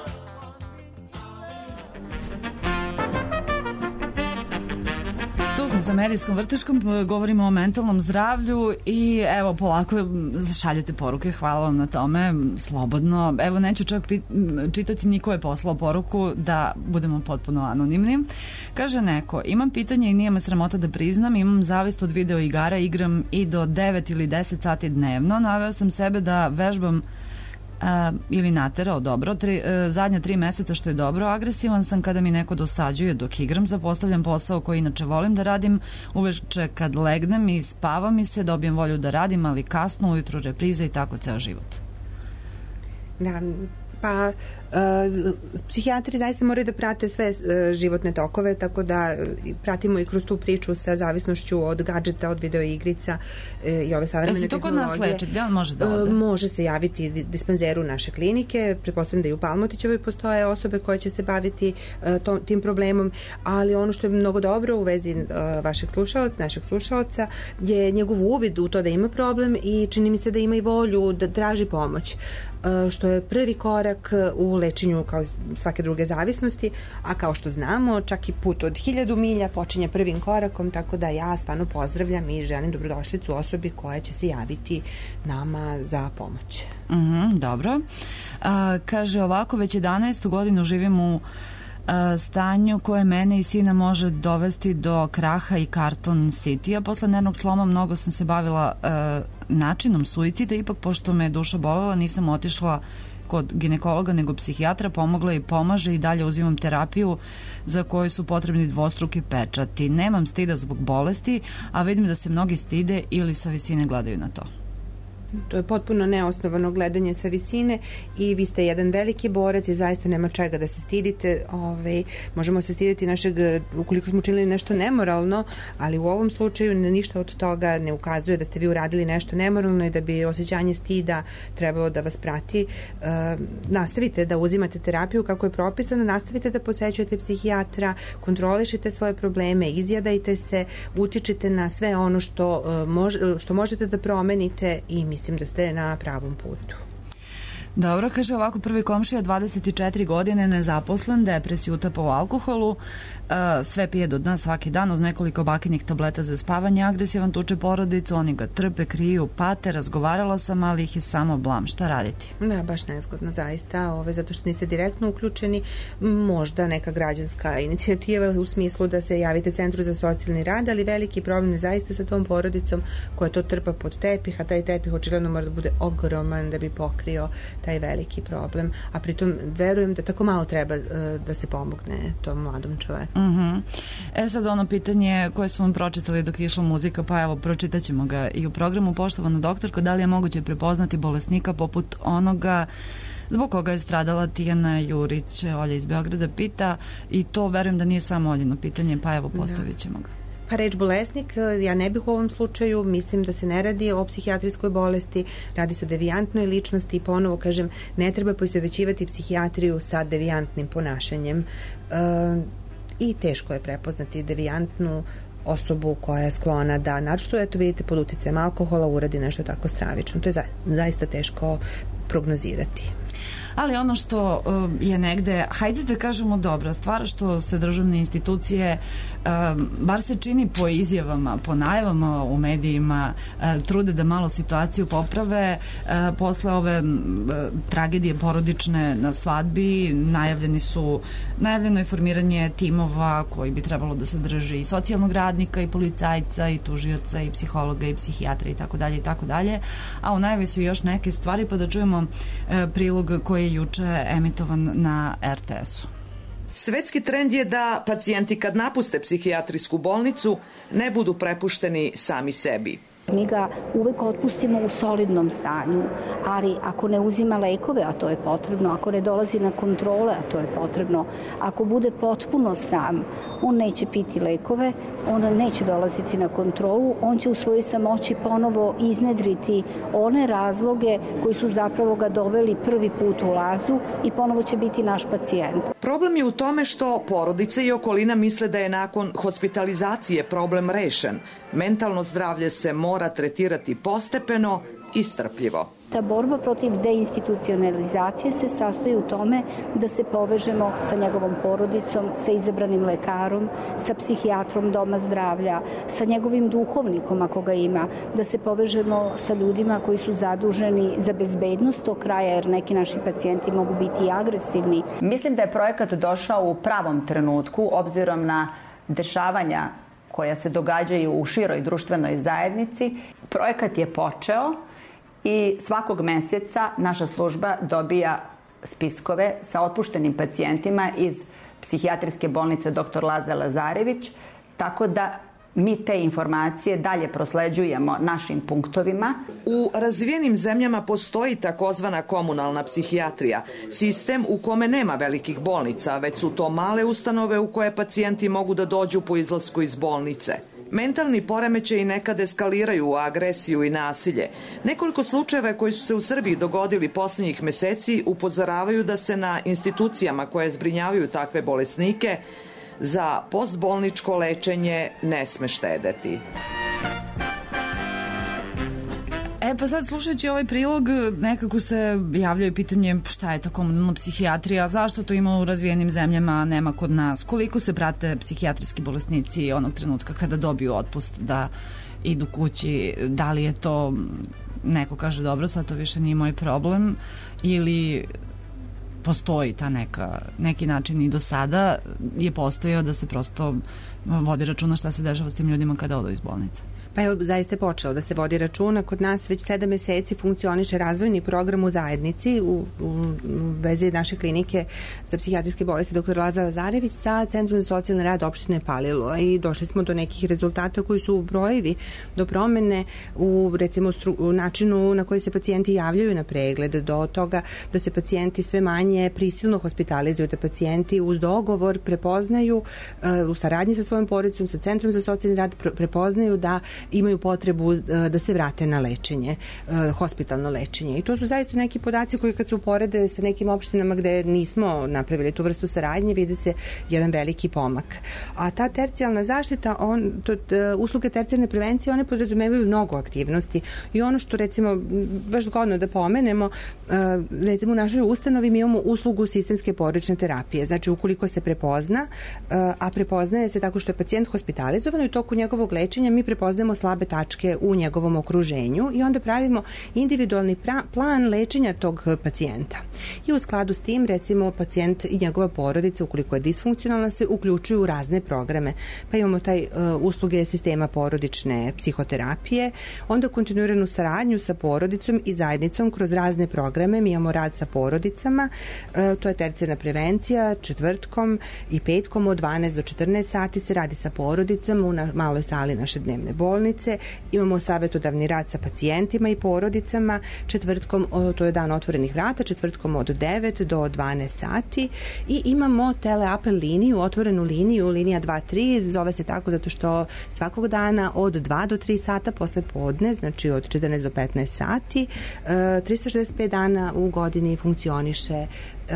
Tu smo sa medijskom vrteškom, govorimo o mentalnom zdravlju i evo polako šaljete poruke, hvala vam na tome, slobodno. Evo neću čak pit, čitati, niko je poslao poruku da budemo potpuno anonimni. Kaže neko, imam pitanje i nije me sramota da priznam, imam zavist od video igara, igram i do devet ili deset sati dnevno, naveo sam sebe da vežbam Uh, ili naterao, dobro, tri, uh, zadnja tri meseca što je dobro, agresivan sam kada mi neko dosađuje dok igram, zapostavljam posao koji inače volim da radim, uveče kad legnem i spava mi se, dobijem volju da radim, ali kasno, ujutru repriza i tako ceo život.
Da, pa uh, psihijatri zaista moraju da prate sve uh, životne tokove, tako da uh, pratimo i kroz tu priču sa zavisnošću od gadžeta, od videoigrica uh, i ove savremene tehnologije. Da se to kod nas leči? Gde on može da ode? Uh, može se javiti dispanzeru naše klinike, pretpostavljam da i u Palmotićevoj postoje osobe koje će se baviti uh, tom, tim problemom, ali ono što je mnogo dobro u vezi uh, vašeg slušaoca, našeg slušaoca, je njegov uvid u to da ima problem i čini mi se da ima i volju da traži pomoć, uh, što je prvi korak u lečenju kao svake druge zavisnosti, a kao što znamo, čak i put od hiljadu milja počinje prvim korakom, tako da ja stvarno pozdravljam i želim dobrodošlicu osobi koja će se javiti nama za pomoć.
Mm-hmm, dobro. A, kaže ovako, već jedanaestu godinu živim u a, stanju koje mene i sina može dovesti do kraha i karton city-a. Posle nervnog sloma mnogo sam se bavila a, načinom suicida, ipak pošto me duša bolela nisam otišla kod ginekologa nego psihijatra, pomogla i pomaže i dalje uzimam terapiju za koju su potrebni dvostruki pečati. Nemam stida zbog bolesti, a vidim da se mnogi stide ili sa visine gledaju na to.
To je potpuno neosnovano gledanje sa visine i vi ste jedan veliki borac i zaista nema čega da se stidite. Ove, možemo se stiditi našeg, ukoliko smo učinili nešto nemoralno, ali u ovom slučaju ništa od toga ne ukazuje da ste vi uradili nešto nemoralno i da bi osjećanje stida trebalo da vas prati. E, nastavite da uzimate terapiju kako je propisano, nastavite da posećujete psihijatra, kontrolišite svoje probleme, izjadajte se, utičite na sve ono što, e, mož, što možete da promenite i mislim da ste na pravom putu.
Dobro, kaže ovako, prvi komšija, dvadeset četiri godine, nezaposlen, depresiju, utapa u alkoholu, uh, sve pije do dna svaki dan uz nekoliko bakinih tableta za spavanje, agresivan, tuče porodicu, oni ga trpe, kriju, pate, razgovarala sam, ali ih je samo blam. Šta raditi?
Da, baš nezgodno, zaista, ove, zato što niste direktno uključeni, možda neka građanska inicijativa u smislu da se javite Centru za socijalni rad, ali veliki problem je zaista sa tom porodicom koja to trpa pod tepih, a taj tepih očigledno mora da bude ogroman da bi pokrio taj veliki problem, a pritom verujem da tako malo treba uh, da se pomogne tom mladom čoveku.
Uh -huh. E sad ono pitanje koje smo vam pročitali dok je išla muzika, pa evo, pročitat ćemo ga i u programu. Poštovana doktorko, da li je moguće prepoznati bolesnika poput onoga zbog koga je stradala Tijana Jurić? Olja iz Beograda pita, i to verujem da nije samo Oljino pitanje, pa evo, postavit ćemo ga.
Pa reč bolesnik, ja ne bih u ovom slučaju, mislim da se ne radi o psihijatrijskoj bolesti, radi se o devijantnoj ličnosti i ponovo kažem, ne treba poistovećivati psihijatriju sa devijantnim ponašanjem e, i teško je prepoznati devijantnu osobu koja je sklona da, naročito eto vidite pod uticajem alkohola, uradi nešto tako stravično. To je za, zaista teško prognozirati.
Ali ono što uh, je negde, hajde da kažemo dobra stvar, što se državne institucije, uh, bar se čini po izjavama, po najavama u medijima, uh, trude da malo situaciju poprave. Uh, posle ove uh, tragedije porodične na svadbi najavljeni su, najavljeno je formiranje timova koji bi trebalo da sadrži i socijalnog radnika, i policajca, i tužioca, i psihologa, i psihijatra i tako dalje i tako dalje. A u najavi su još neke stvari, pa da čujemo uh, prilog koji je juče emitovan na er te esu.
Svetski trend je da pacijenti kad napuste psihijatrijsku bolnicu ne budu prepušteni sami sebi.
Mi ga uvek otpustimo u solidnom stanju, ali ako ne uzima lekove, a to je potrebno, ako ne dolazi na kontrole, a to je potrebno, ako bude potpuno sam, on neće piti lekove, on neće dolaziti na kontrolu, on će u svojoj samoći ponovo iznedriti one razloge koji su zapravo ga doveli prvi put u lazu i ponovo će biti naš pacijent.
Problem je u tome što porodice i okolina misle da je nakon hospitalizacije problem rešen. Mentalno zdravlje se mora tretirati postepeno i strpljivo.
Ta borba protiv deinstitucionalizacije se sastoji u tome da se povežemo sa njegovom porodicom, sa izabranim lekarom, sa psihijatrom doma zdravlja, sa njegovim duhovnikom ako ga ima, da se povežemo sa ljudima koji su zaduženi za bezbednost tog kraja, jer neki naši pacijenti mogu biti i agresivni.
Mislim da je projekat došao u pravom trenutku, obzirom na dešavanja koja se događaju u široj društvenoj zajednici. Projekat je počeo i svakog meseca naša služba dobija spiskove sa otpuštenim pacijentima iz psihijatrijske bolnice doktor Laza Lazarević, tako da mi te informacije dalje prosleđujemo našim punktovima.
U razvijenim zemljama postoji takozvana komunalna psihijatrija, sistem u kome nema velikih bolnica, već su to male ustanove u koje pacijenti mogu da dođu po izlasku iz bolnice. Mentalni poremećaji nekad eskaliraju u agresiju i nasilje. Nekoliko slučajeva koji su se u Srbiji dogodili poslednjih meseci upozoravaju da se na institucijama koje zbrinjavaju takve bolesnike za postbolničko lečenje ne sme štedeti.
E pa sad slušajući ovaj prilog nekako se javljaju pitanje šta je ta komunalna psihijatrija, zašto to ima u razvijenim zemljama, a nema kod nas, koliko se prate psihijatrijski bolesnici onog trenutka kada dobiju otpust da idu kući, da li je to, neko kaže dobro sad to više nije moj problem, ili postoji ta neka, neki način i do sada je postojao da se prosto vodi računa šta se dešava s tim ljudima kada odu iz bolnice.
Pa evo, zaista je počelo da se vodi računa. Kod nas već sedam meseci funkcioniše razvojni program u zajednici u, u, u vezi naše klinike za psihijatrijske bolesti doktor Lazar Lazarević sa Centrom za socijalni rad opštine Palilula i došli smo do nekih rezultata koji su brojevi do promene u, recimo, stru, u načinu na koji se pacijenti javljaju na pregled, do toga da se pacijenti sve manje prisilno hospitalizuju, da pacijenti uz dogovor prepoznaju uh, u saradnji sa svojom porodicom, sa Centrom za socijalni rad prepoznaju da imaju potrebu da se vrate na lečenje, hospitalno lečenje. I to su zaista neki podaci koji kad se uporede sa nekim opštinama gde nismo napravili tu vrstu saradnje, vidi se jedan veliki pomak. A ta tercijalna zaštita, on, to, usluge tercijalne prevencije, one podrazumevaju mnogo aktivnosti i ono što recimo baš zgodno da pomenemo, recimo u našoj ustanovi mi imamo uslugu sistemske porodične terapije. Znači ukoliko se prepozna, a prepoznaje se tako što je pacijent hospitalizovan i u toku njegovog lečenja mi prepoznajemo slabe tačke u njegovom okruženju i onda pravimo individualni pra, plan lečenja tog pacijenta. I u skladu s tim, recimo, pacijent i njegova porodica, ukoliko je disfunkcionalna, se uključuju u razne programe. Pa imamo taj uh, usluge sistema porodične psihoterapije, onda kontinuiranu saradnju sa porodicom i zajednicom kroz razne programe. Mi imamo rad sa porodicama, uh, to je tercijarna prevencija, četvrtkom i petkom od dvanaest do četrnaest sati se radi sa porodicama u na, maloj sali naše dnevne bolnice. Imamo savjetodavni rad sa pacijentima i porodicama, četvrtkom, to je dan otvorenih vrata, četvrtkom od devet do dvanaest sati i imamo teleapel liniju, otvorenu liniju, linija dva tri, zove se tako zato što svakog dana od dva do tri sata posle podne, znači od četrnaest do petnaest sati, trista šezdeset pet dana u godini funkcioniše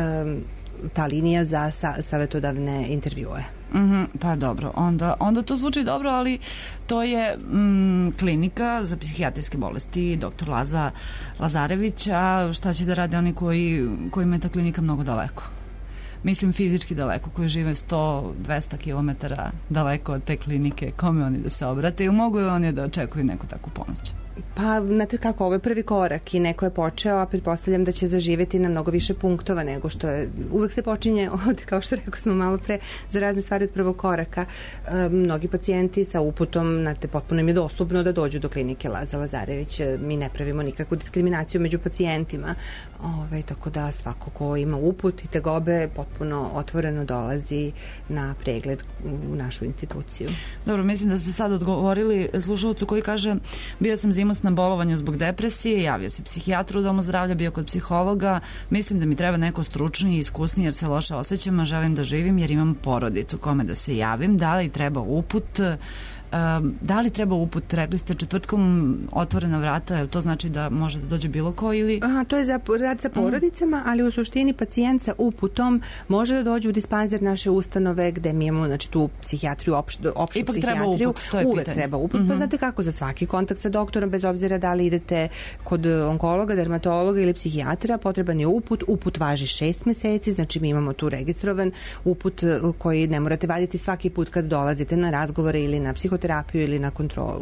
ta linija za savjetodavne intervjue.
Mm-hmm, pa dobro, onda, onda to zvuči dobro, ali to je mm, klinika za psihijatrijske bolesti doktor Laza Lazarević, a šta će da rade oni koji, kojima je ta klinika mnogo daleko? Mislim fizički daleko, koji žive sto do dvesta kilometara daleko od te klinike, kome oni da se obrate i mogu li oni da očekuju neku takvu pomoć?
Pa, znate kako, ovo je prvi korak i neko je počeo, a pretpostavljam da će zaživeti na mnogo više punktova nego što je, uvek se počinje od, kao što rekao smo malo pre, za razne stvari od prvog koraka. E, mnogi pacijenti sa uputom, znate, potpuno im je dostupno da dođu do klinike Laza Lazarević. Mi ne pravimo nikakvu diskriminaciju među pacijentima, ove, tako da svako ko ima uput i tegobe potpuno otvoreno dolazi na pregled u našu instituciju.
Dobro, mislim da ste sad odgovorili slušalcu koji kaže, bio sam zimus na bolovanju zbog depresije, javio se psihijatru u domu zdravlja, bio kod psihologa, mislim da mi treba neko stručniji i iskusniji jer se loše osjećam, a želim da živim jer imam porodicu, kome da se javim, da li treba uput, Um, da li treba uput, rekli ste četvrtkom otvorena vrata, to znači da može da dođe bilo ko ili...
Aha, to je za rad sa porodicama, mm. ali u suštini pacijent sa uputom može da dođe u dispanzer naše ustanove gde mi imamo, znači, tu psihijatriju, opštu, opštu
Ipak
psihijatriju.
Treba uput, to je
uvek
pitanje.
treba uput, mm-hmm. Pa znate kako, za svaki kontakt sa doktorom, bez obzira da li idete kod onkologa, dermatologa ili psihijatra, potreban je uput. Uput važi šest meseci, znači mi imamo tu registrovan uput koji ne morate vaditi svaki put kad dolazite na razgovore ili na psihoterapiju terapiju ili na kontrolu.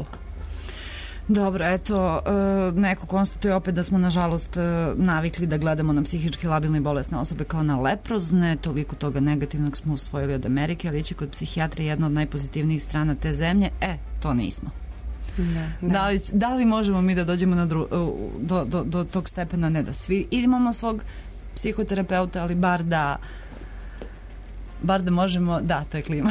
Dobro, eto, neko konstatuje opet da smo nažalost navikli da gledamo na psihički labilne i bolesne osobe kao na leprozne, toliko toga negativnog smo usvojili od Amerike, ali ići kod psihijatra je jedna od najpozitivnijih strana te zemlje, e, to nismo.
Ne, ne.
Da, li, da li možemo mi da dođemo na dru, do, do, do tog stepena, ne da svi imamo svog psihoterapeuta, ali bar da bar da možemo, da, to je klima,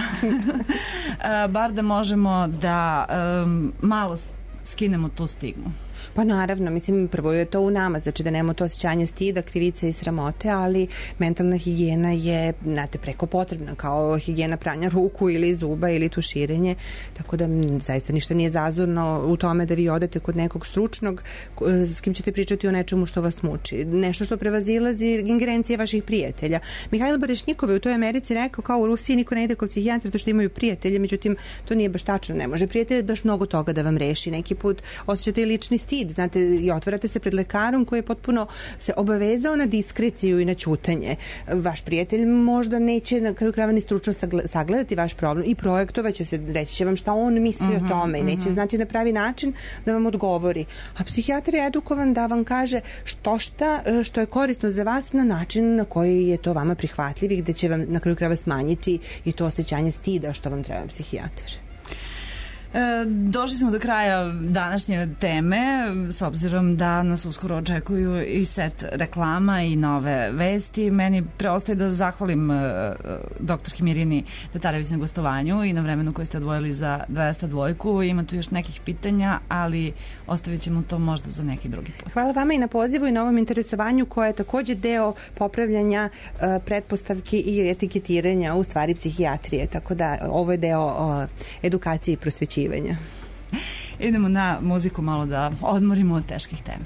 bar da možemo da um, malo skinemo tu stigmu.
Pa naravno, mislim, prvo je to u nama, znači da nemamo to osjećanje stida, krivice i sramote, ali mentalna higijena je, znate, preko potrebna, kao higijena pranja ruku ili zuba ili tuširanje, tako da m, zaista ništa nije zazorno u tome da vi odete kod nekog stručnog s kim ćete pričati o nečemu što vas muči. Nešto što prevazilazi ingerencije vaših prijatelja. Mihajlo Barešnjikov je u toj Americi rekao kao u Rusiji niko ne ide kod psihijatra to što imaju prijatelje, međutim, to nije baš tačno, ne može prijatelj baš mnogo toga da vam reši. Neki put osjećate i lični stid, znate, i otvarate se pred lekarom koji je potpuno se obavezao na diskreciju i na ćutanje. Vaš prijatelj možda neće na kraju krajeva ni stručno sagledati vaš problem i projektovaće se, reći će vam šta on misli uh-huh, o tome i neće uh-huh. znati na pravi način da vam odgovori. A psihijatar je edukovan da vam kaže što šta što je korisno za vas na način na koji je to vama prihvatljiv i gde će vam na kraju krajeva smanjiti i to osjećanje stida što vam treba psihijatar.
E, došli smo do kraja današnje teme, s obzirom da nas uskoro očekuju i set reklama i nove vesti. Meni preostaje da zahvalim e, doktorki Mirjani Tatarević na gostovanju i na vremenu koje ste odvojili za dvesta dvojku. Ima tu još nekih pitanja, ali ostavit ćemo to možda za neki drugi put.
Hvala vama i na pozivu i na ovom interesovanju koje je također deo popravljanja e, pretpostavki i etiketiranja u stvari psihijatrije. Tako da ovo je deo o, edukacije i prosvećivanja.
Idemo na muziku malo da odmorimo od teških tema.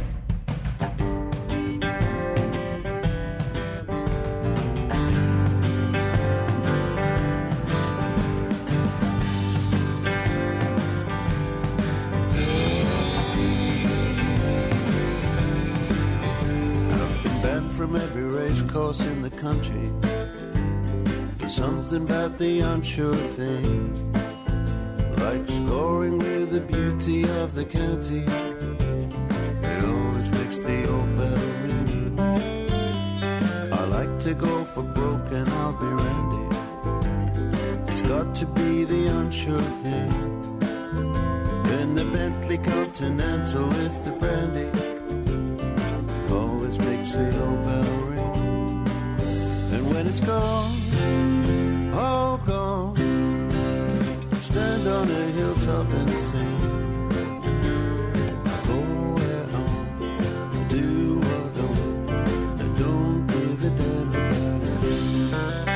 I've been banned from every race course in the country. There's something about the unsure thing, like scoring with the beauty of the county. It always makes the old bell ring. I like to go for broke and I'll be Randy. It's got to be the unsure thing. In the Bentley Continental with the brandy, it always makes the old bell ring. And when it's gone, all gone, stand on a hilltop and sing. Go where I want, do what I want, and don't give a damn about a thing.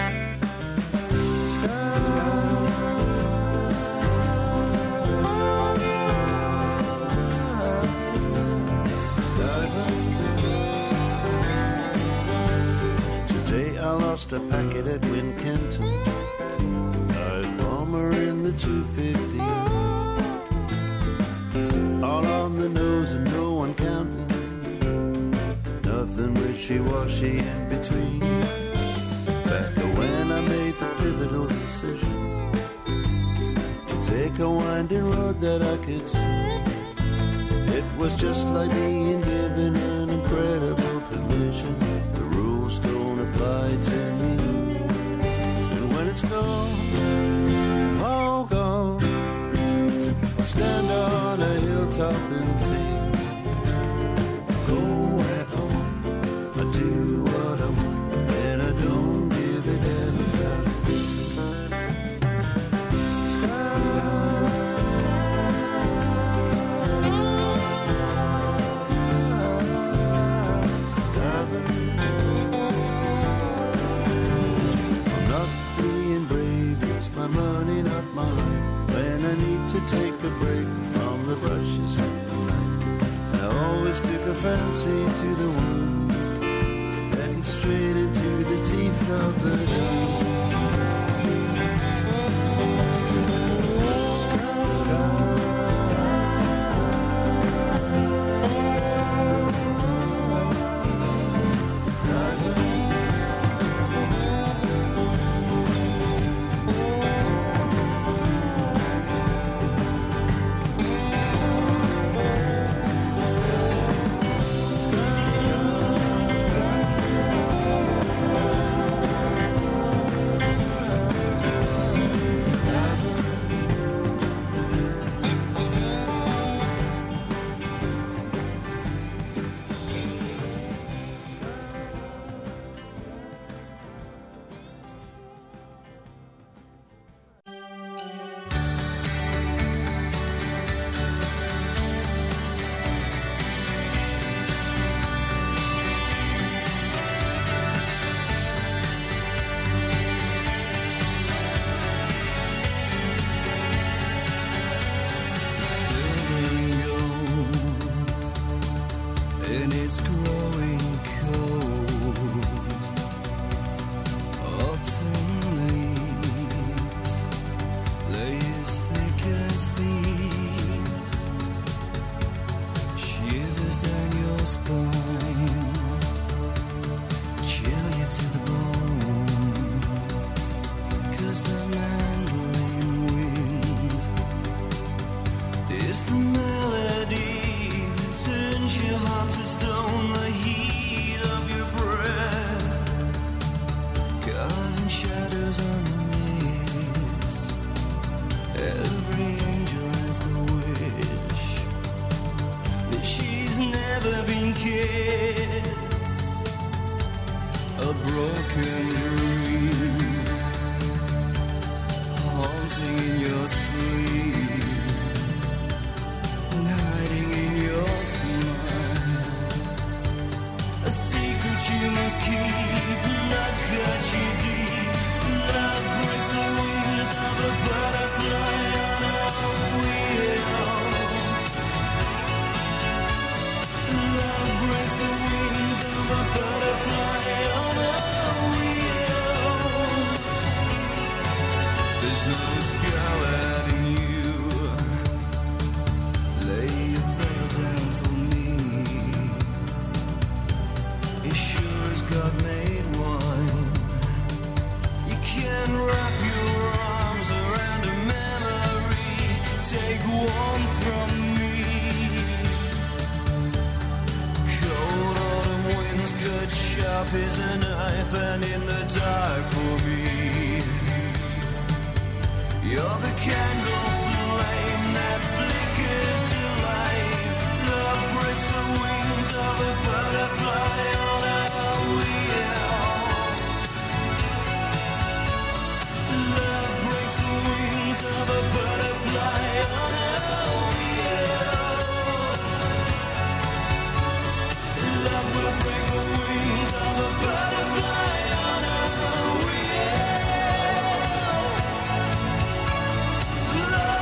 Today I lost a packet at Wincanton. In the two fifty, all on the nose and no one counting, nothing wishy-washy in between. Back to when I made the pivotal decision to take a winding road that I could see. It was just like being given an incredible permission. The rules don't apply to me. And when it's gone, all gone, stand on a hilltop and sing. Go where I want, I do what I want, and I don't give a damn about a thing. I'm not being brave, it's my money, not my life. When I need to take a break from the brushes of the night, I always took a fancy to the ones heading straight into the teeth of the night.
Every angel has the wish that she's never been kissed. A broken dream haunting in your sleep, hiding in your smile. A secret you must keep. Love cuts you deep. Love breaks the wings of a butterfly on a wheel. Love breaks the wings of a butterfly on a wheel. There's no scarlet in you. Lay your veil down for me. As sure as God made wine, you can wrap your arms around a memory. Take one from me. Cold autumn winds cut sharp as a knife, and in the dark for me, you're the candle flame that flickers to life. Love breaks the wings of a butterfly on a wheel. Love breaks the wings of a butterfly on a wheel. Love will break the wings of a butterfly on a wheel. Love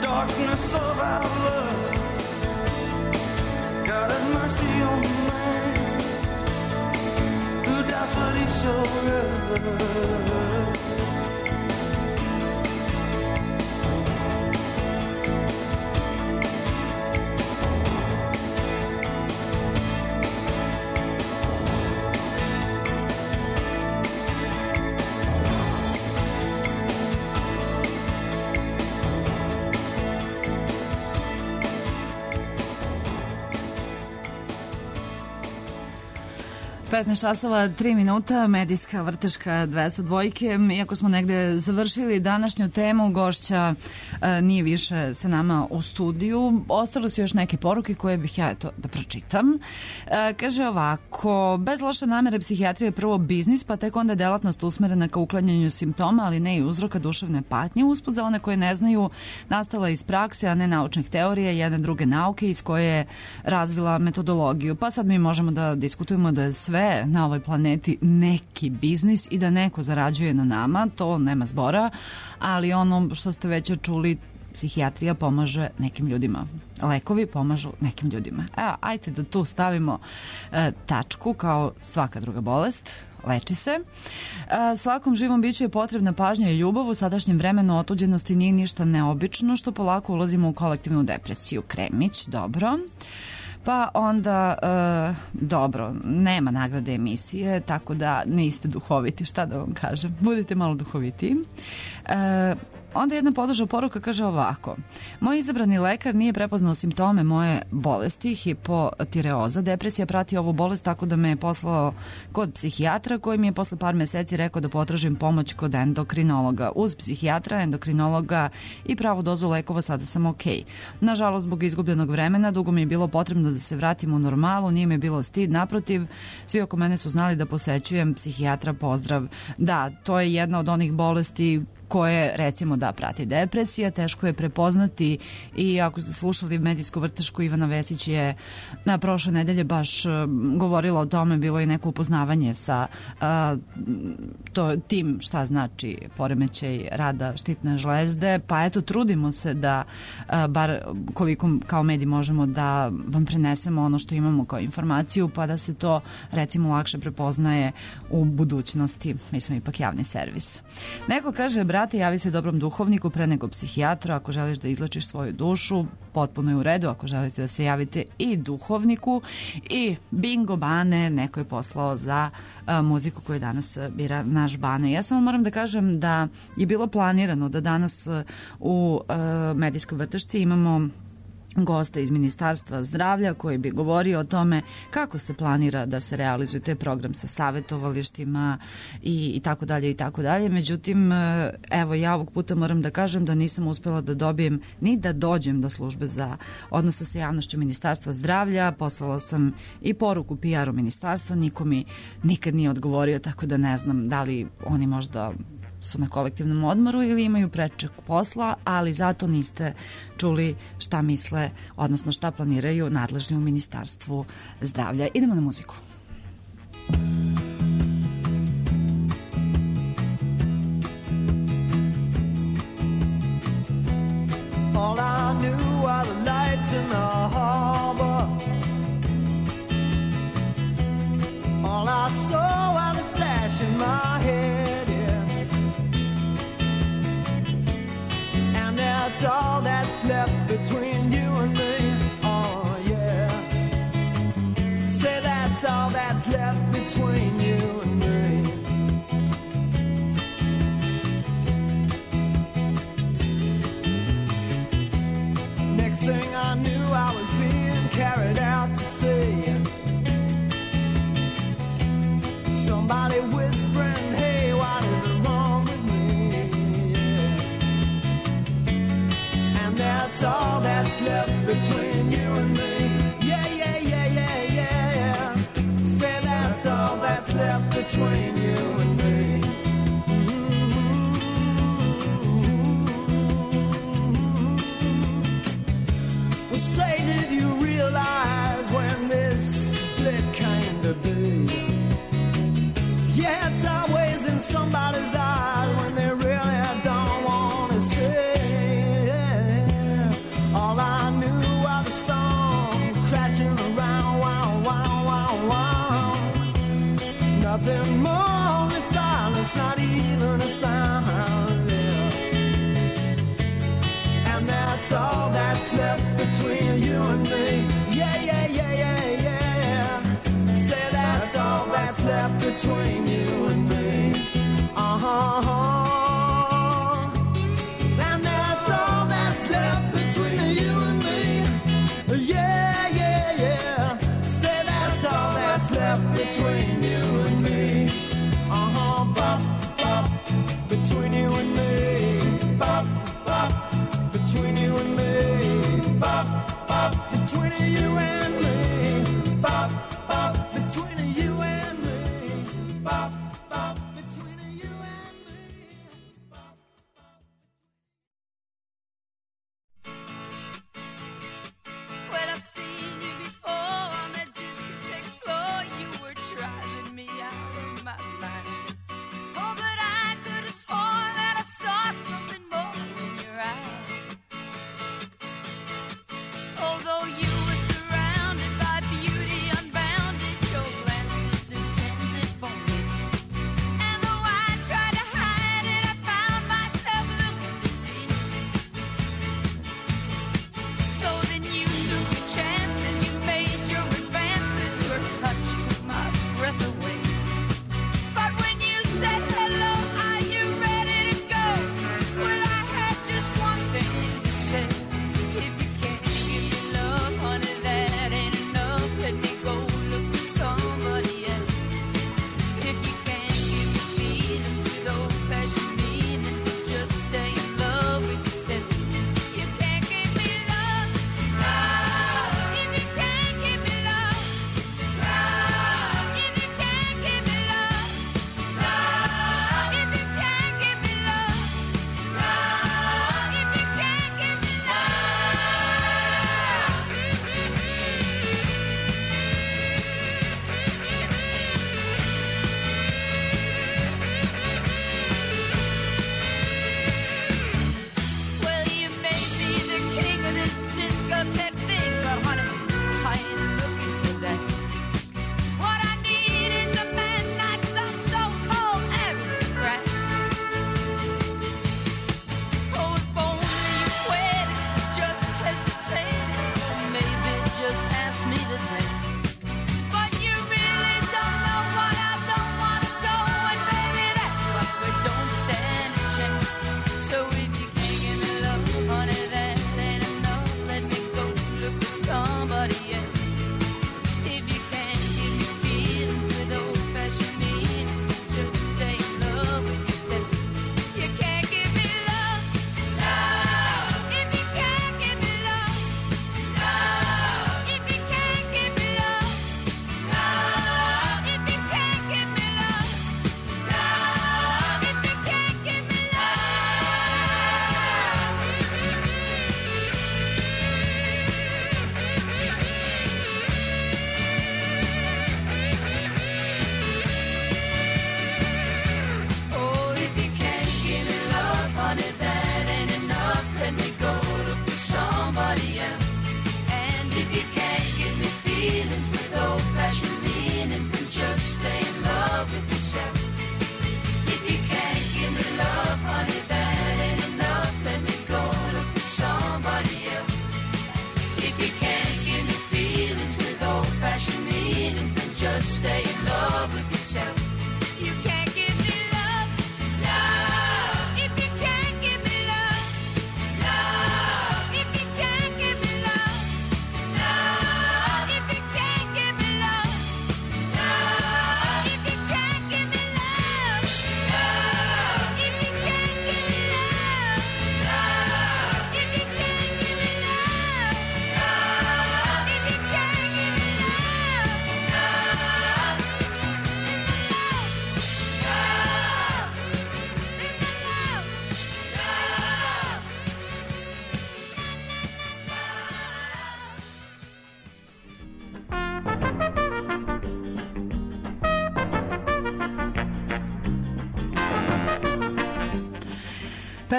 darkness of our love. God have mercy on the man who doubts what he sure of.
petnaest časova, tri minuta, medijska vrteška dvesta dvojke. Iako smo negde završili današnju temu, gošća e, nije više sa nama u studiju. Ostalo su još neke poruke koje bih ja eto da pročitam. E, kaže ovako, bez loše namere psihijatrija je prvo biznis, pa tek onda delatnost usmerena ka uklanjanju simptoma, ali ne i uzroka duševne patnje. Usput za one koje ne znaju, nastala iz prakse, a ne naučnih teorija, jedne druge nauke iz koje je razvila metodologiju. Pa sad mi možemo da diskutujemo da je sve na ovoj planeti neki biznis i da neko zarađuje na nama, to nema zbora, ali ono što ste već čuli, psihijatrija pomaže nekim ljudima. Lekovi pomažu nekim ljudima. Evo, ajte da tu stavimo e, tačku kao svaka druga bolest. Leči se. E, svakom živom biću je potrebna pažnja i ljubav. U sadašnjem vremenu otuđenosti nije ništa neobično, što polako ulazimo u kolektivnu depresiju. Kremić, dobro. Pa onda, e, dobro, nema nagrade emisije, tako da niste duhoviti, šta da vam kažem. Budite malo duhoviti. E, Onda jedna poduža poruka kaže ovako. Moj izabrani lekar nije prepoznao simptome moje bolesti, hipotireoza. Depresija prati ovu bolest, tako da me je poslao kod psihijatra, koji mi je posle par meseci rekao da potražim pomoć kod endokrinologa. Uz psihijatra, endokrinologa i pravu dozu lekova sada sam okej. Nažalost, zbog izgubljenog vremena, dugo mi je bilo potrebno da se vratim u normalu, nije mi bilo stid, naprotiv, svi oko mene su znali da posećujem psihijatra, pozdrav. Da, to je jedna od onih bolesti koje, recimo, da prati depresija, teško je prepoznati i ako ste slušali medijsku vrtešku, Ivana Vesić je na prošle nedelje baš govorila o tome, bilo je neko upoznavanje sa a, to, tim šta znači poremećaj rada štitne žlezde, pa eto, trudimo se da a, bar koliko kao mediji možemo da vam prenesemo ono što imamo kao informaciju, pa da se to, recimo, lakše prepoznaje u budućnosti. Mi smo ipak javni servis. Neko kaže, brate, javi se dobrom duhovniku pre nego psihijatru, ako želiš da izlečiš svoju dušu, potpuno je u redu, ako želite da se javite i duhovniku. I bingo Bane, neko je poslao za a, muziku koju danas bira naš Bane. Ja samo moram da kažem da je bilo planirano da danas u a, medijskoj vrtešci imamo gosta iz Ministarstva zdravlja koji bi govorio o tome kako se planira da se realizuje taj program sa savetovalištima i, i tako dalje i tako dalje. Međutim, evo, ja ovog puta moram da kažem da nisam uspela da dobijem ni da dođem do službe za odnose sa javnošću Ministarstva zdravlja. Poslala sam i poruku P R-u Ministarstva, niko mi nikad nije odgovorio, tako da ne znam da li oni možda su na kolektivnom odmoru ili imaju prečeg posla, ali zato niste čuli šta misle, odnosno šta planiraju nadležni u Ministarstvu zdravlja. Idemo na muziku.
All I knew are the lights in the harbor. All I saw are the flash in my head. That's all that's left between you and me. Oh yeah. Say that's all that's left between you and me. Next thing I knew, I was being carried out to sea. Somebody whispering, hey, what is wrong with me? That's all that's left between you and me. Yeah, yeah, yeah, yeah, yeah, yeah. Say that's all that's left between you and me. Mm-hmm. Well, say, did you realize when this split came to be? Yeah, it's always in somebody's eyes when they really don't want to say. that's all that's left between you and me. Yeah, yeah, yeah, yeah, yeah. Say that's all that's left between you and me. Uh-huh. And that's all that's left between you and me. Yeah, yeah, yeah. Say that's all that's left between you and me. Uh-huh. Bop, bop, between you and me. Bop, bop, between you and me. Bop, bop, between you and me. Bop, bop, between you and me. Bop, bop, between you and me.
Well, I've seen you before on that discotheque floor. You were driving me out of my mind. Oh, but I could have sworn that I saw something more in your eyes. Although you were surrounded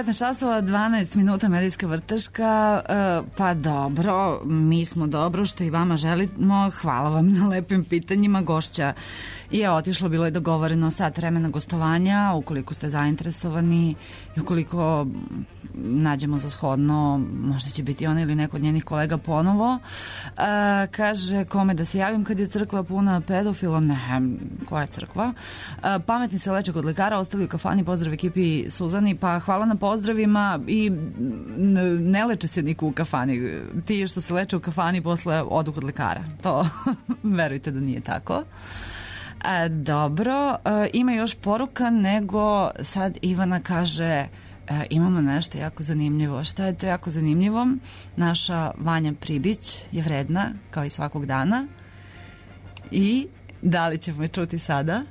devetnaest časova, dvanaest minuta, medijska vrteška. E, pa dobro, mi smo dobro, što i vama želimo. Hvala vam na lepim pitanjima. Gošća je otišlo, bilo je dogovoreno sat vremena gostovanja. Ukoliko ste zainteresovani i ukoliko nađemo za shodno, možda će biti ona ili neko od njenih kolega ponovo. E, kaže, kome da se javim kad je crkva puna pedofila? Ne, koja je crkva? E, pametni se leče kod lekara, ostali u kafani. Pozdrav ekipi Suzani. Pa hvala na pozdravima i ne leče se niko u kafani. Ti što se leče u kafani posle odu kod lekara. To verujte da nije tako. E, dobro, e, ima još poruka, nego sad Ivana kaže e, imamo nešto jako zanimljivo. Šta je to jako zanimljivo? Naša Vanja Pribić je vredna kao i svakog dana. I da li ćemo je čuti sada?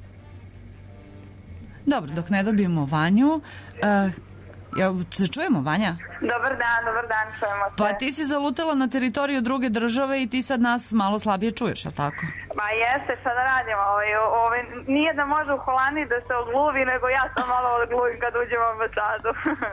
Dobro, dok ne dobijemo Vanju, uh, jel se čujemo, Vanja?
Dobar dan, dobar dan, čujemo se.
Pa ti si zalutala na teritoriju druge države i ti sad nas malo slabije čuješ, je li tako?
Ma jeste, šta da radimo, ovaj, ovaj, nije da može u Holandiji da se ogluvi, nego ja sam malo odgluvim kad uđem u ambasadu.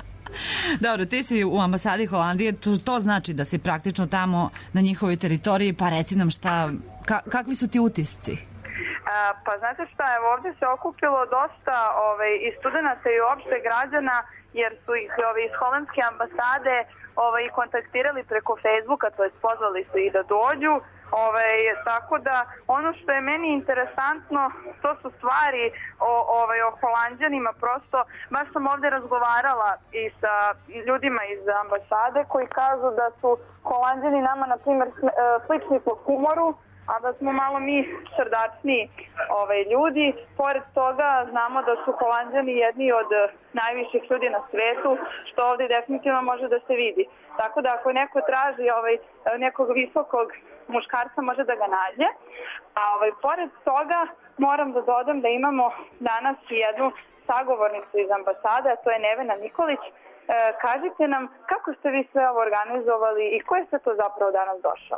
Dobro, ti si u ambasadi Holandije, to, to znači da si praktično tamo na njihovoj teritoriji, pa reci nam šta, ka, kakvi su ti utisci?
A, pa znate šta, evo ovdje se okupilo dosta ovaj, i studenta i uopšte građana, jer su ih ovaj, iz holandske ambasade ovaj, kontaktirali preko Facebooka, to jest pozvali su ih da dođu. Ovaj, tako da ono što je meni interesantno, to su stvari o, ovaj, o Holanđanima. Prosto, baš sam ovdje razgovarala i sa ljudima iz ambasade koji kažu da su Holanđani nama, na primjer, slični po humoru, a da smo malo mi srdačniji ovaj, ljudi. Pored toga znamo da su Holanđani jedni od najviših ljudi na svetu, što ovdje definitivno može da se vidi. Tako da ako neko traži ovaj, nekog visokog muškarca, može da ga nađe. A ovaj, pored toga moram da dodam da imamo danas jednu sagovornicu iz ambasade, a to je Nevena Nikolić. E, kažite nam kako ste vi sve ovo organizovali i ko je se to zapravo danas došao?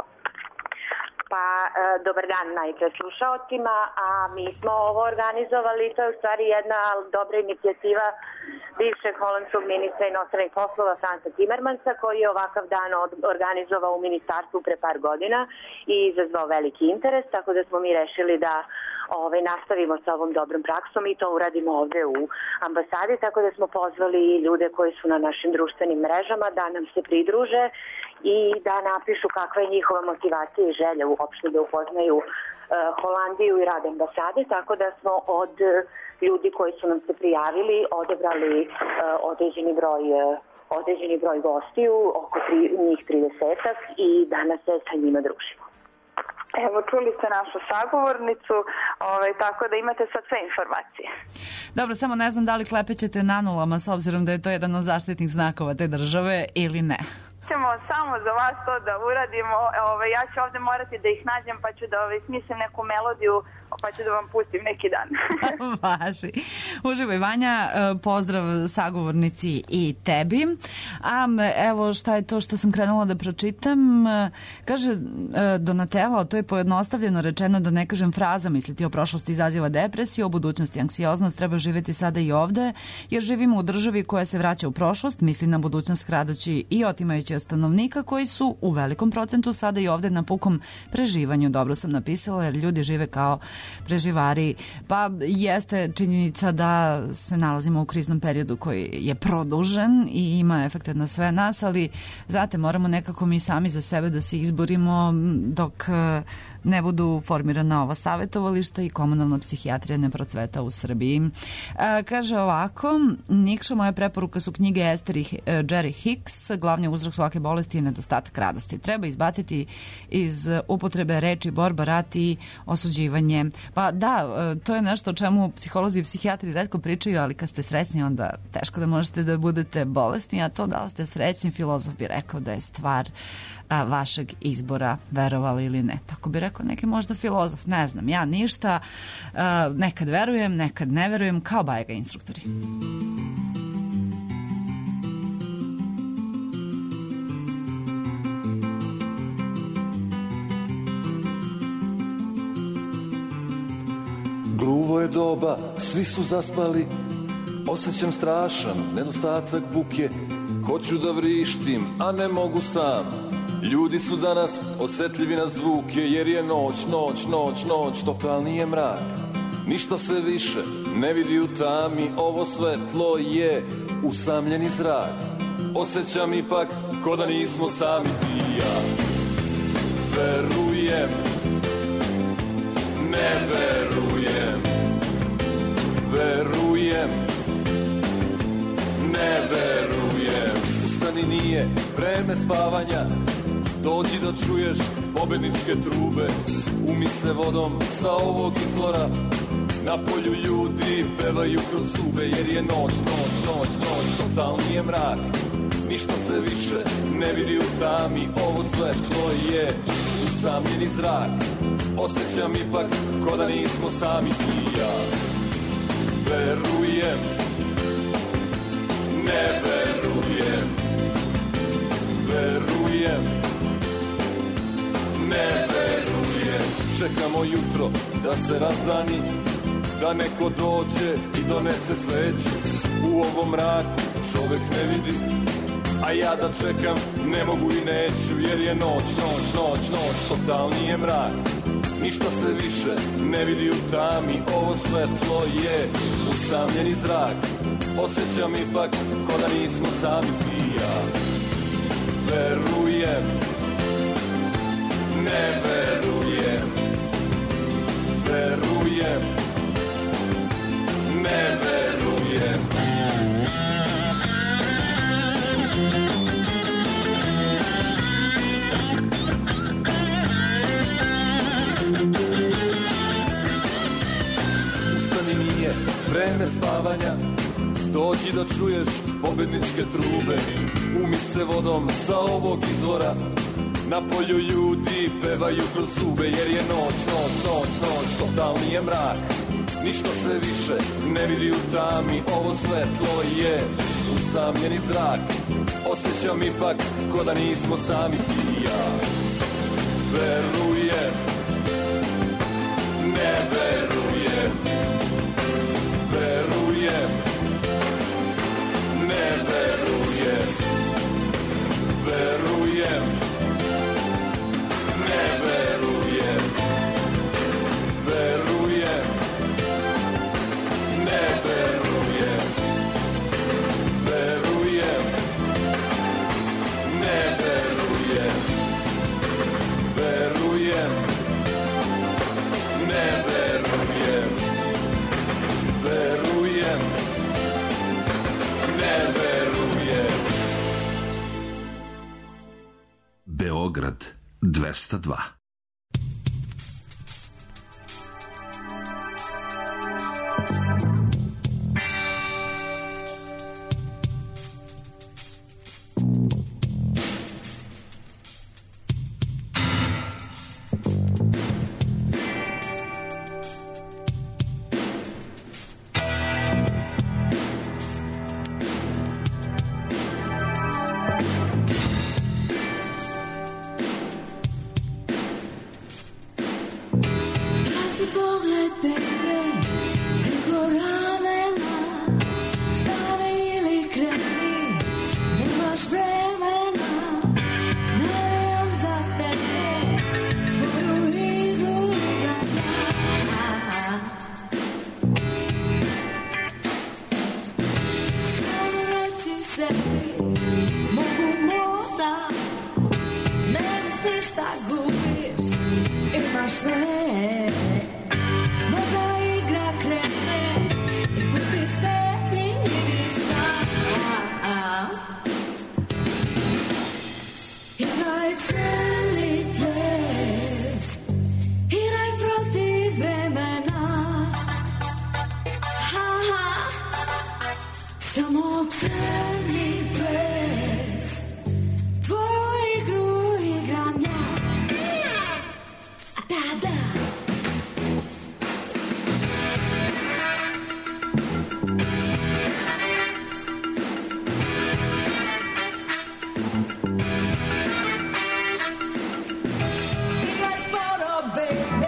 Pa, e, dobar dan najpre slušaocima, a mi smo ovo organizovali, to je u stvari jedna dobra inicijativa bivšeg holandskog ministra inostranih poslova Fransa Timmermansa, koji je ovakav dan organizovao u ministarstvu pre par godina i izazvao veliki interes, tako da smo mi rešili da ovaj, nastavimo sa ovom dobrom praksom i to uradimo ovde u ambasadi, tako da smo pozvali ljude koji su na našim društvenim mrežama da nam se pridruže i da napišu kakva je njihova motivacija i želja uopšte da upoznaju uh, Holandiju i rad ambasade, tako da smo od uh, ljudi koji su nam se prijavili odebrali uh, određeni broj uh, određeni broj gostiju, oko tri, njih tridesetak i danas se sa njima družimo.
Evo, čuli ste našu sagovornicu, ovaj, tako da imate sad sve informacije.
Dobro, samo ne znam da li klepećete na nulama s obzirom da je to jedan od zaštitnih znakova te države ili ne.
Ćemo samo za vas to da uradimo. Ove, ja ću ovdje morati da ih nađem pa ću da ove, smislim neku melodiju pa ću da vam pustim neki dan.
Važi. Uživaj, Vanja, pozdrav sagovornici i tebi. A evo šta je to što sam krenula da pročitam. Kaže Donatella, to je pojednostavljeno rečeno, da ne kažem fraza, misliti o prošlosti izaziva depresiju, o budućnosti anksioznost, treba živjeti sada i ovde, jer živimo u državi koja se vraća u prošlost, misli na budućnost kradući i otimajući od stanovnika koji su u velikom procentu sada i ovde na pukom preživanju. Dobro sam napisala, jer ljudi žive kao preživari. Pa jeste činjenica da se nalazimo u kriznom periodu koji je produžen i ima efekte na sve nas, ali znate, moramo nekako mi sami za sebe da se izborimo dok ne budu formirana ova savjetovališta i komunalna psihijatrija ne procveta u Srbiji. E, kaže ovako, Nikša, moja preporuka su knjige Ester i Jerry Hicks. Glavni uzrok svake bolesti je nedostatak radosti. Treba izbaciti iz upotrebe reči borba, rat i osuđivanje. Pa da, to je nešto o čemu psiholozi i psihijatri retko pričaju, ali kad ste srećni onda teško da možete da budete bolesni, a to da li ste srećni, filozof bi rekao da je stvar a, vašeg izbora, verovali ili ne. Tako bi rekao neki možda filozof, ne znam, ja ništa, a, nekad verujem, nekad ne verujem, kao bajega instruktori.
Gluvo je doba, svi su zaspali, Osjećam strašan nedostatak buke. Hoću da vrištim, a ne mogu sam. Ljudi su danas osetljivi na zvuke, jer je noć, noć, noć, noć, totalni je mrak. Ništa se više ne vidi u tami, ovo svetlo je usamljeni zrak. Osjećam ipak ko da nismo sami ti i ja. Verujem, ne verujem, verujem, ne verujem. Ustani, nije vreme spavanja, dođi da čuješ pobedničke trube. Umi se vodom sa ovog izvora, na polju ljudi pevaju kroz zube, jer je noć, noć, noć, noć, totalni je mrak. Ništa se više ne vidi u tami, ovo svetlo je usamljeni zrak. Osjećam ipak ko da nismo sami ti i ja. Verujem, ne verujem, verujem, ne verujem. Čekamo jutro da se razdani, da neko dođe i donese sveću. U ovom mraku čovek ne vidi, a ja da čekam ne mogu i neću, jer je noć, noć, noć, noć, totalni je mrak. Ništa se više ne vidi u tami, ovo svetlo je usamljeni zrak. Osjećam ipak ko da nismo sami ti i ja. Verujem, ne verujem, verujem, ne verujem. Ustani, nije vreme spavanja, dođi da čuješ pobedničke trube. Umi se vodom sa ovog izvora, na polju ljudi pevaju kroz zube, jer je noć, noć, noć, noć, totalni je mrak. Ništa se više ne vidi u tami, ovo svetlo je usamljeni zrak. Osjećam ipak ko da nismo sami ti i ja. Verujem, ne verujem, verujem, ne verujem, verujem, ne verujem, verujem, ne verujem, verujem, ne verujem, verujem, ne verujem, verujem, ne verujem.
Beograd dvesta dva.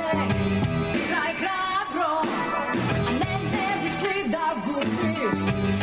Igraj hrabro, a ne ne misli da gubiš.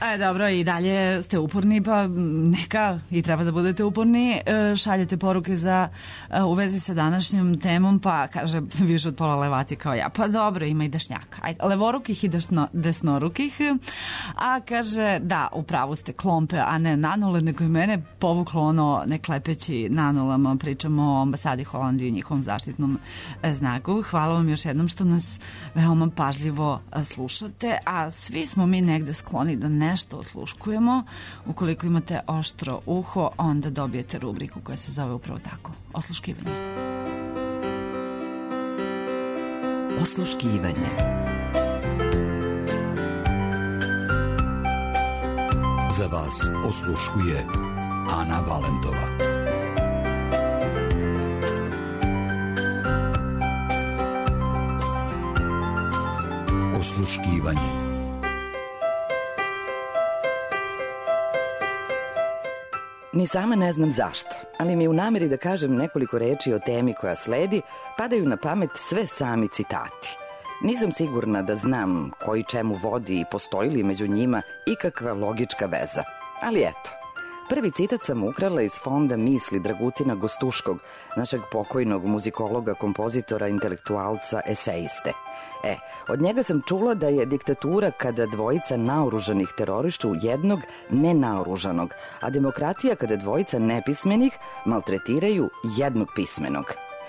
E, dobro, i dalje ste uporni, pa neka i treba da budete uporni. E, šaljete poruke za e, u vezi sa današnjom temom, pa kaže više od pola levati kao ja. Pa dobro, ima i dešnjaka. Ajde, levorukih i desno, desnorukih. A kaže, da, u pravu ste klompe, a ne nanole, nego i mene povuklo ono ne klepeći nanolama. Pričamo o ambasadi Holandije i njihovom zaštitnom e, znaku. Hvala vam još jednom što nas veoma pažljivo e, slušate, a svi smo mi negde skloni da ne nešto osluškujemo. Ukoliko imate oštro uho, onda dobijete rubriku koja se zove upravo tako. Osluškivanje.
Osluškivanje. Za vas osluškuje Ana Valentova. Osluškivanje.
Ni sama ne znam zašto, ali mi u nameri da kažem nekoliko reči o temi koja sledi, padaju na pamet sve sami citati. Nisam sigurna da znam koji čemu vodi i postoji li među njima ikakva logička veza. Ali eto, prvi citat sam ukrala iz fonda misli Dragutina Gostuškog, našeg pokojnog muzikologa, kompozitora, intelektualca, eseiste. E, od njega sam čula da je diktatura kada dvojica naoružanih terorišu jednog nenaoružanog, a demokratija kada dvojica nepismenih maltretiraju jednog pismenog.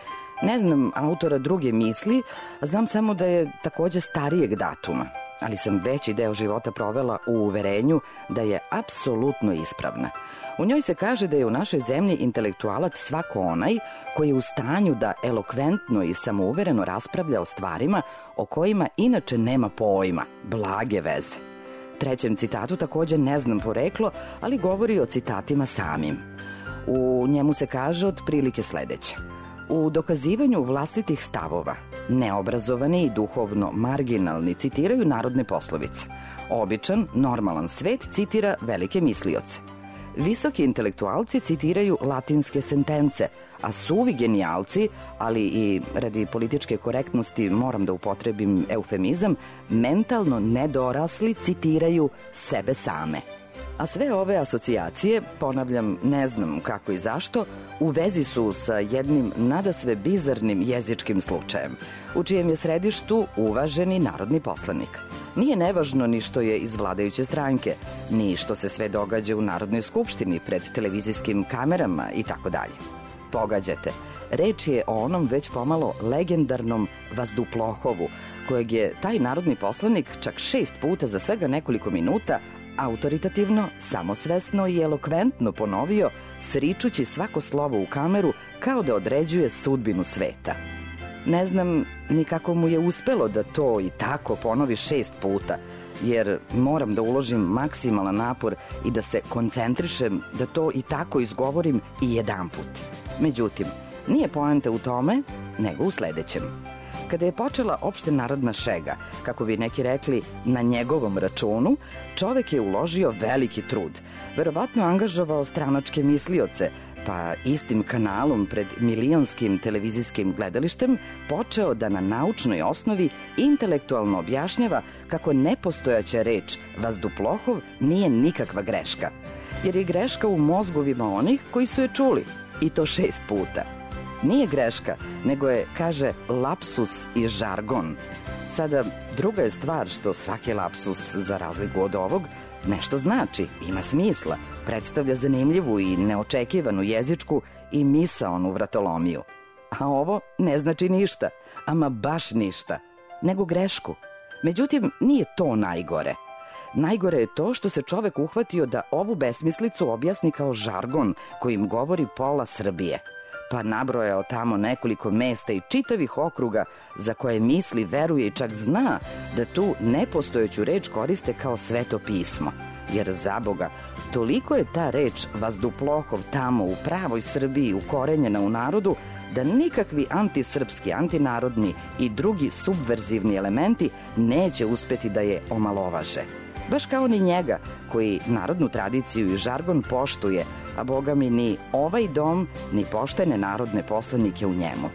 Ne znam autora druge misli, a znam samo da je takođe starijeg datuma, ali sam veći deo života provela u uverenju da je apsolutno ispravna. U njoj se kaže da je u našoj zemlji intelektualac svako onaj koji je u stanju da elokventno i samouvereno raspravlja o stvarima o kojima inače nema pojma, blage veze. Trećem citatu takođe ne znam poreklo, ali govori o citatima samim. U njemu se kaže otprilike sledeće. U dokazivanju vlastitih stavova, neobrazovani i duhovno marginalni citiraju narodne poslovice. Običan, normalan svet citira velike mislioce. Visoki intelektualci citiraju latinske sentence, a suvi genijalci, ali i radi političke korektnosti moram da upotrebim eufemizam, mentalno nedorasli citiraju sebe same. A sve ove asocijacije, ponavljam, ne znam kako i zašto, u vezi su sa jednim nadasve bizarnim jezičkim slučajem, u čijem je središtu uvaženi narodni poslanik. Nije nevažno ni što je iz vladajuće stranke, ni što se sve događa u Narodnoj skupštini pred televizijskim kamerama i tako dalje. Pogađate, reč je o onom već pomalo legendarnom Vazduplohovu, kojeg je taj narodni poslanik čak šest puta za svega nekoliko minuta autoritativno, samosvesno i elokventno ponovio, sričući svako slovo u kameru kao da određuje sudbinu sveta. Ne znam ni kako mu je uspelo da to i tako ponovi šest puta, jer moram da uložim maksimalan napor i da se koncentrišem da to i tako izgovorim i jedan put. Međutim, nije poanta u tome, nego u sledećem. Kada je počela opšte narodna šega, kako bi neki rekli na njegovom računu, čovek je uložio veliki trud. Verovatno angažovao stranačke mislioce, pa istim kanalom pred milionskim televizijskim gledalištem počeo da na naučnoj osnovi intelektualno objašnjava kako nepostojaća reč Vazduplohov nije nikakva greška, jer je greška u mozgovima onih koji su je čuli, i to šest puta. Nije greška, nego je, kaže, lapsus i žargon. Sada, druga je stvar što svaki lapsus, za razliku od ovog, nešto znači, ima smisla, predstavlja zanimljivu i neočekivanu jezičku i misaonu vratolomiju. A ovo ne znači ništa, ama baš ništa, nego grešku. Međutim, nije to najgore. Najgore je to što se čovek uhvatio da ovu besmislicu objasni kao žargon kojim govori pola Srbije, pa nabrojao tamo nekoliko mesta i čitavih okruga za koje misli, veruje i čak zna da tu nepostojeću reč koriste kao sveto pismo. Jer, za Boga, toliko je ta reč Vazduplohov tamo u pravoj Srbiji ukorenjena u narodu da nikakvi antisrpski, antinarodni i drugi subverzivni elementi neće uspeti da je omalovaže. Baš kao ni njega, koji narodnu tradiciju i žargon poštuje, a Boga mi ni ovaj dom, ni poštene narodne poslanike u njemu.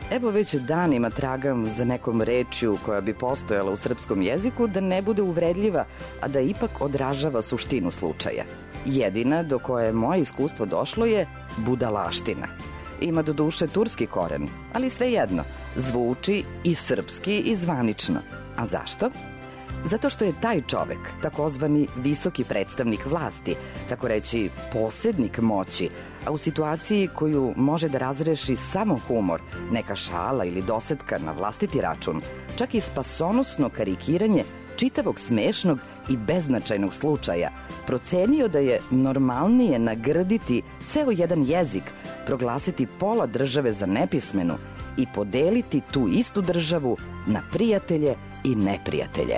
Evo već danima tragam za nekom rečju koja bi postojala u srpskom jeziku da ne bude uvredljiva, a da ipak odražava suštinu slučaja. Jedina do koje je moje iskustvo došlo je budalaština. Ima do duše turski koren, ali svejedno, zvuči i srpski i zvanično. A zašto? Zato što je taj čovek, takozvani visoki predstavnik vlasti, tako reći posednik moći, a u situaciji koju može da razreši samo humor, neka šala ili dosetka na vlastiti račun, čak i spasonosno karikiranje čitavog smešnog i beznačajnog slučaja, procenio da je normalnije nagrditi ceo jedan jezik, proglasiti pola države za nepismenu i podeliti tu istu državu na prijatelje i neprijatelje.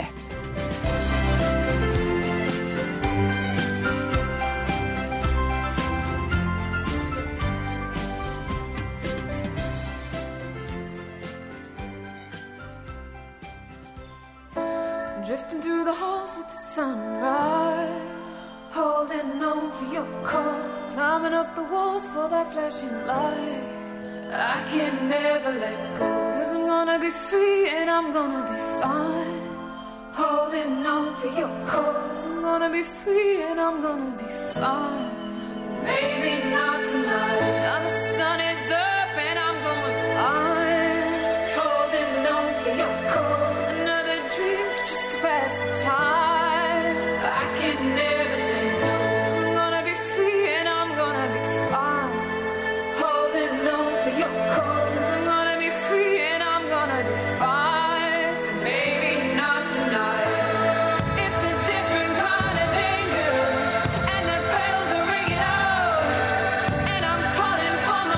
Drifting through the halls with the sunrise, holding on for your call, climbing up the walls for that flashing light. I can never let go, 'cause I'm gonna be free and I'm gonna be fine. Holding on for your cause, I'm gonna be free and I'm gonna be fine. Maybe not tonight, now the sun is up and I'm going blind. Holding on for your cause, another drink just to pass the time. I can never say no, 'cause I'm gonna be free and I'm gonna be fine. Holding on for your cause, I'm gonna be free and I'm gonna be fine. Maybe not tonight. It's a different kind of danger, and the bells are ringing out, and I'm calling for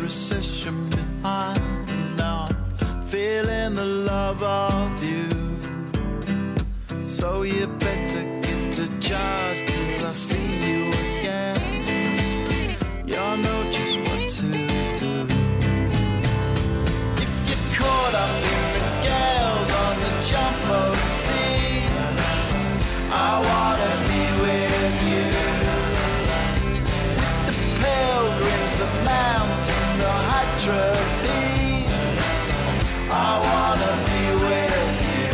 recession behind, and now I'm feeling the love of you. So you better get to charge till I see you again. Y'all know just what to do. If you're caught up in the gales on the jump of the sea, I wanna be with you. With the pilgrims, the mountain, the high trapeze, I wanna be with you.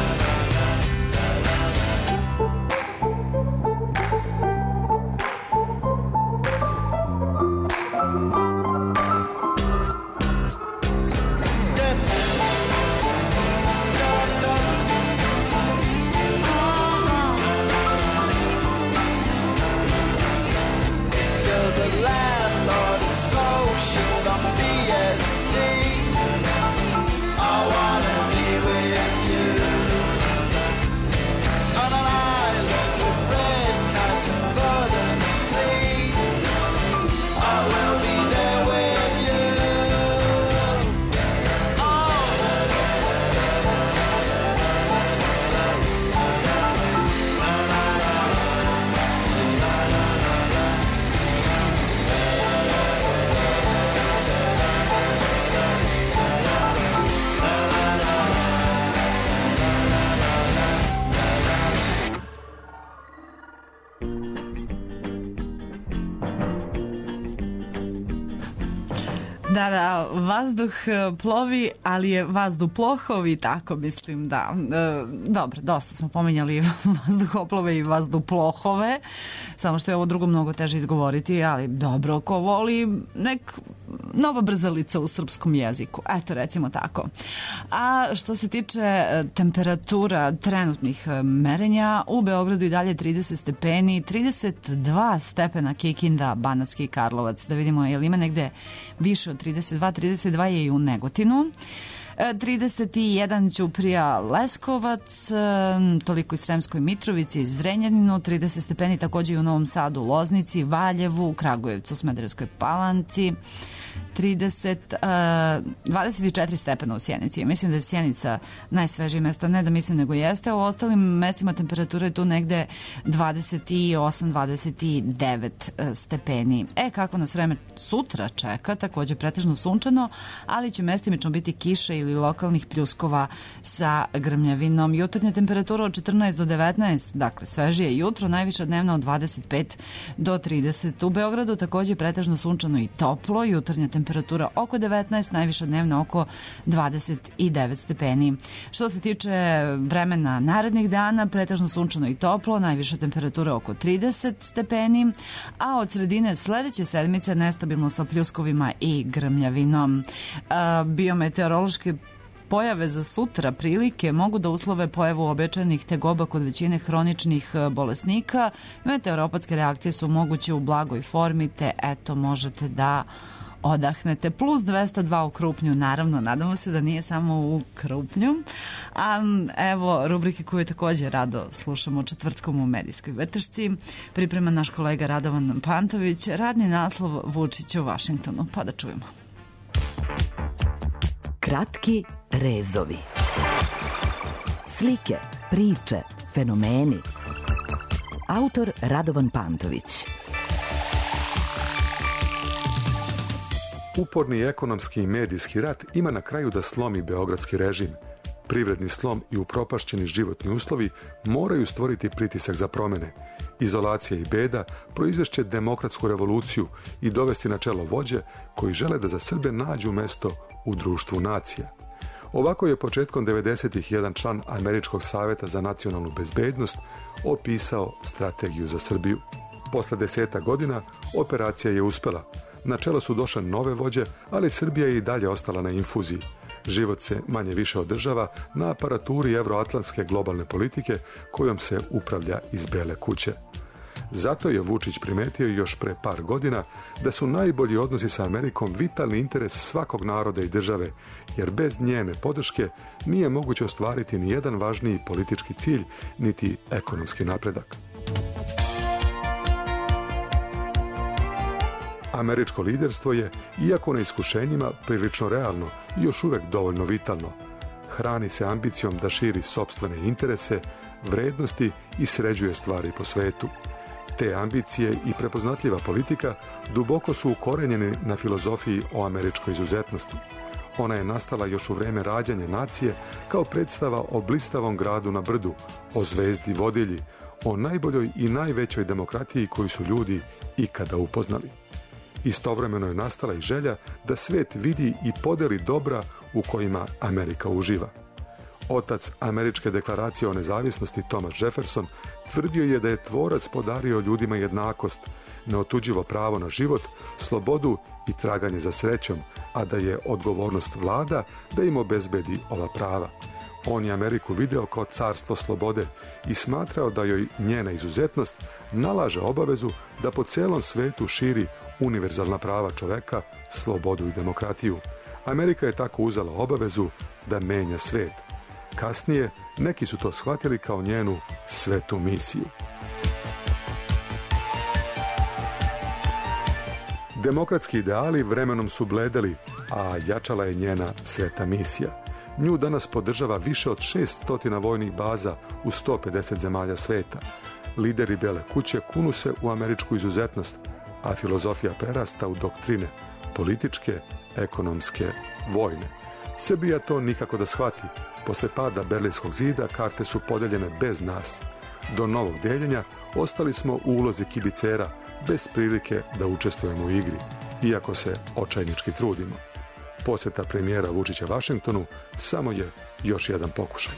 Da, da, vazduh plovi, ali je vazduh plohovi, tako mislim, da. E, dobro, dosta smo pominjali vazduhoplove i vazduhplohove, samo što je ovo drugo mnogo teže izgovoriti, ali dobro, ko voli, nek nova brzalica u srpskom jeziku, eto, recimo tako. A što se tiče temperatura trenutnih merenja, u Beogradu i dalje trideset stepeni, trideset dva stepena Kikinda, Banatski Karlovac, da vidimo je li ima negde više od trideset dva, trideset dva je i u Negotinu, trideset jedan Ćuprija, Leskovac, toliko i Sremskoj Mitrovici, Zrenjaninu, trideset stepeni takođe i u Novom Sadu, Loznici, Valjevu, Kragujevcu, Smederevskoj Palanci, trideset, dvadeset četiri stepena u Sjenici. Mislim da je Sjenica najsvežije mesto, ne da mislim nego jeste, u ostalim mestima temperatura je tu negde dvadeset osam, dvadeset devet stepeni. E, kako nas vreme sutra čeka, takođe pretežno sunčano, ali će mestimično biti kiše ili lokalnih pljuskova sa grmljavinom. Jutarnja temperatura od četrnaest do devetnaest, dakle svežije jutro, najviša dnevna od dvadeset pet do trideset. U Beogradu takođe pretežno sunčano i toplo, jutarnja temperatura oko devetnaest, najviša dnevna oko dvadeset devet stepeni. Što se tiče vremena narednih dana, pretežno sunčano i toplo, najviša temperatura oko trideset stepeni, a od sredine sledeće sedmice nestabilno sa pljuskovima i grmljavinom. Biometeorološke pojave za sutra prilike mogu da uslove pojavu obećanih tegoba kod većine hroničnih bolesnika. Meteoropatske reakcije su moguće u blagoj formi, te eto možete da odahnete. Plus dvesta dva u Krupnju, naravno, nadamo se da nije samo u Krupnju. A evo rubrike koju takođe rado slušamo četvrtkom u Medijskoj vetršci. Priprema naš kolega Radovan Pantović, radni naslov Vučić u Vašingtonu. Pa da čujemo.
Kratki rezovi. Slike, priče, fenomeni. Autor Radovan Pantović.
Uporni ekonomski i medijski rat ima na kraju da slomi beogradski režim. Privredni slom i upropašćeni životni uslovi moraju stvoriti pritisak za promene. Izolacija i beda proizvešće demokratsku revoluciju i dovesti na čelo vođe koji žele da za Srbe nađu mesto u društvu nacija. Ovako je početkom devedesetih jedan član Američkog saveta za nacionalnu bezbednost opisao strategiju za Srbiju. Posle deseta godina operacija je uspela. Na čelo su došle nove vođe, ali Srbija je i dalje ostala na infuziji. Život se manje više održava na aparaturi evroatlantske globalne politike kojom se upravlja iz Bele kuće. Zato je Vučić primetio još pre par godina da su najbolji odnosi sa Amerikom vitalni interes svakog naroda i države, jer bez njene podrške nije moguće ostvariti ni jedan važniji politički cilj, niti ekonomski napredak. Američko liderstvo je, iako na iskušenjima, prilično realno i još uvek dovoljno vitalno. Hrani se ambicijom da širi sopstvene interese, vrednosti i sređuje stvari po svetu. Te ambicije i prepoznatljiva politika duboko su ukorenjeni na filozofiji o američkoj izuzetnosti. Ona je nastala još u vreme rađanja nacije kao predstava o blistavom gradu na brdu, o zvezdi vodilji, o najboljoj i najvećoj demokratiji koju su ljudi ikada upoznali. Istovremeno je nastala i želja da svet vidi i podeli dobra u kojima Amerika uživa. Otac američke deklaracije o nezavisnosti Thomas Jefferson tvrdio je da je tvorac podario ljudima jednakost, neotuđivo pravo na život, slobodu i traganje za srećom, a da je odgovornost vlada da im obezbedi ova prava. On je Ameriku video kao carstvo slobode i smatrao da joj njena izuzetnost nalaže obavezu da po celom svetu širi univerzalna prava čoveka, slobodu i demokratiju. Amerika je tako uzela obavezu da menja svet. Kasnije, neki su to shvatili kao njenu svetu misiju. Demokratski ideali vremenom su bledeli, a jačala je njena sveta misija. Nju danas podržava više od šesnaest vojnih baza u sto pedeset zemalja sveta. Lideri Bele kuće kunu se u američku izuzetnost, a filozofija prerasta u doktrine, političke, ekonomske, vojne. Srbija to nikako da shvati. Posle pada Berlinskog zida karte su podeljene bez nas. Do novog deljenja ostali smo u ulozi kibicera, bez prilike da učestvujemo u igri, iako se očajnički trudimo. Poseta premijera Vučića Vašingtonu samo je još jedan pokušaj.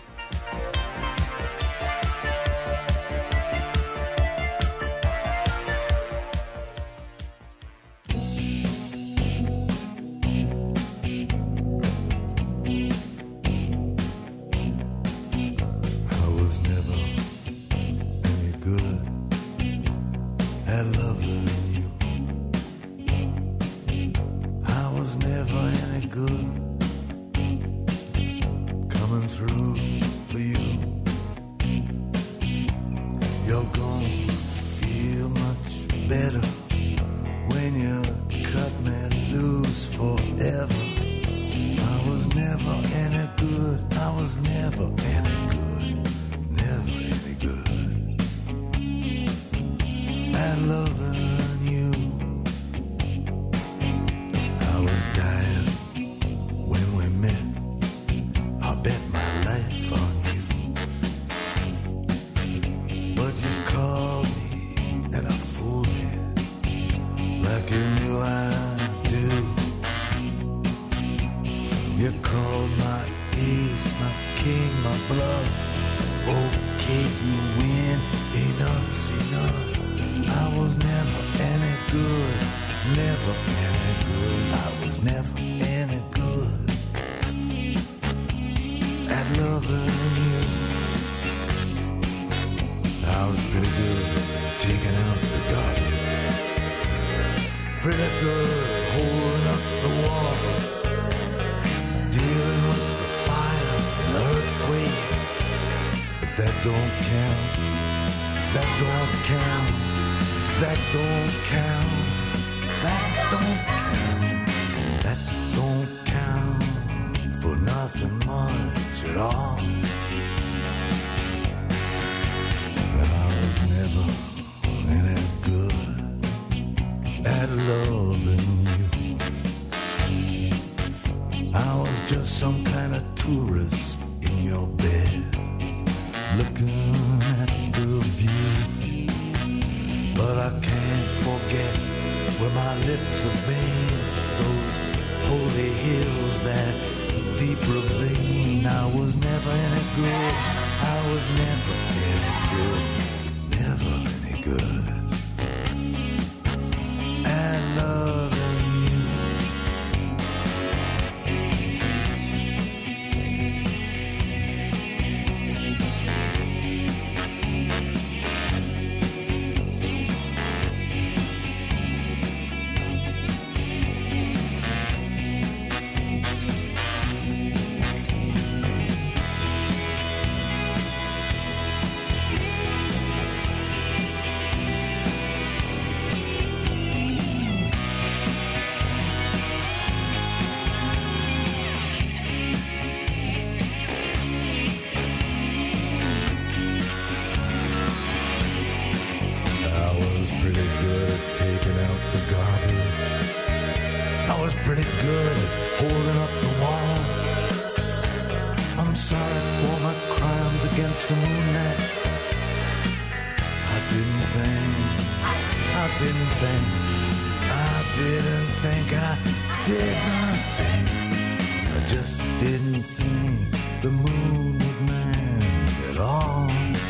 I was pretty good at holding up the wall. I'm sorry for my crimes against the moonlight. I didn't think, I didn't think, I didn't think, I did not think, I just didn't think the moon would mend at all.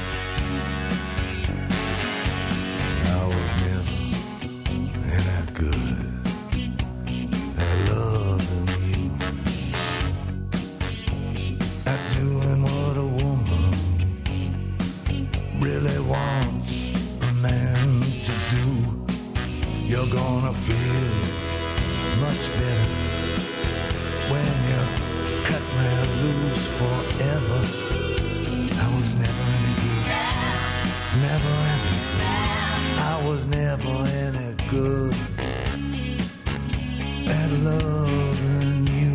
I was never any that good at loving you, at doing what a woman really wants a man to do. You're gonna feel much better when you cut me loose forever. I was never any good, never any good. I was never any good at loving you.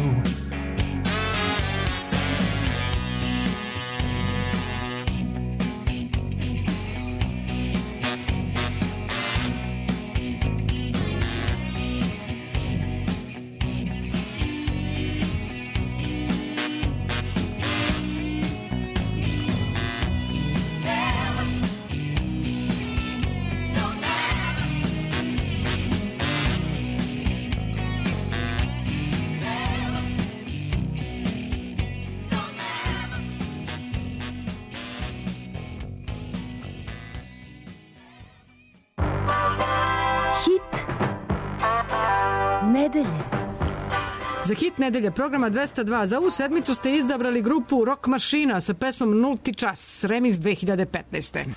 Za hit nedelje programa dvesta dva za ovu sedmicu ste izabrali grupu Rock Mašina sa pesmom Nulti čas, remix dve hiljade petnaeste.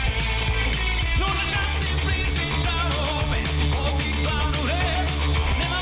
Nulti čas si bliži čarobe, oki glavnu rez, nema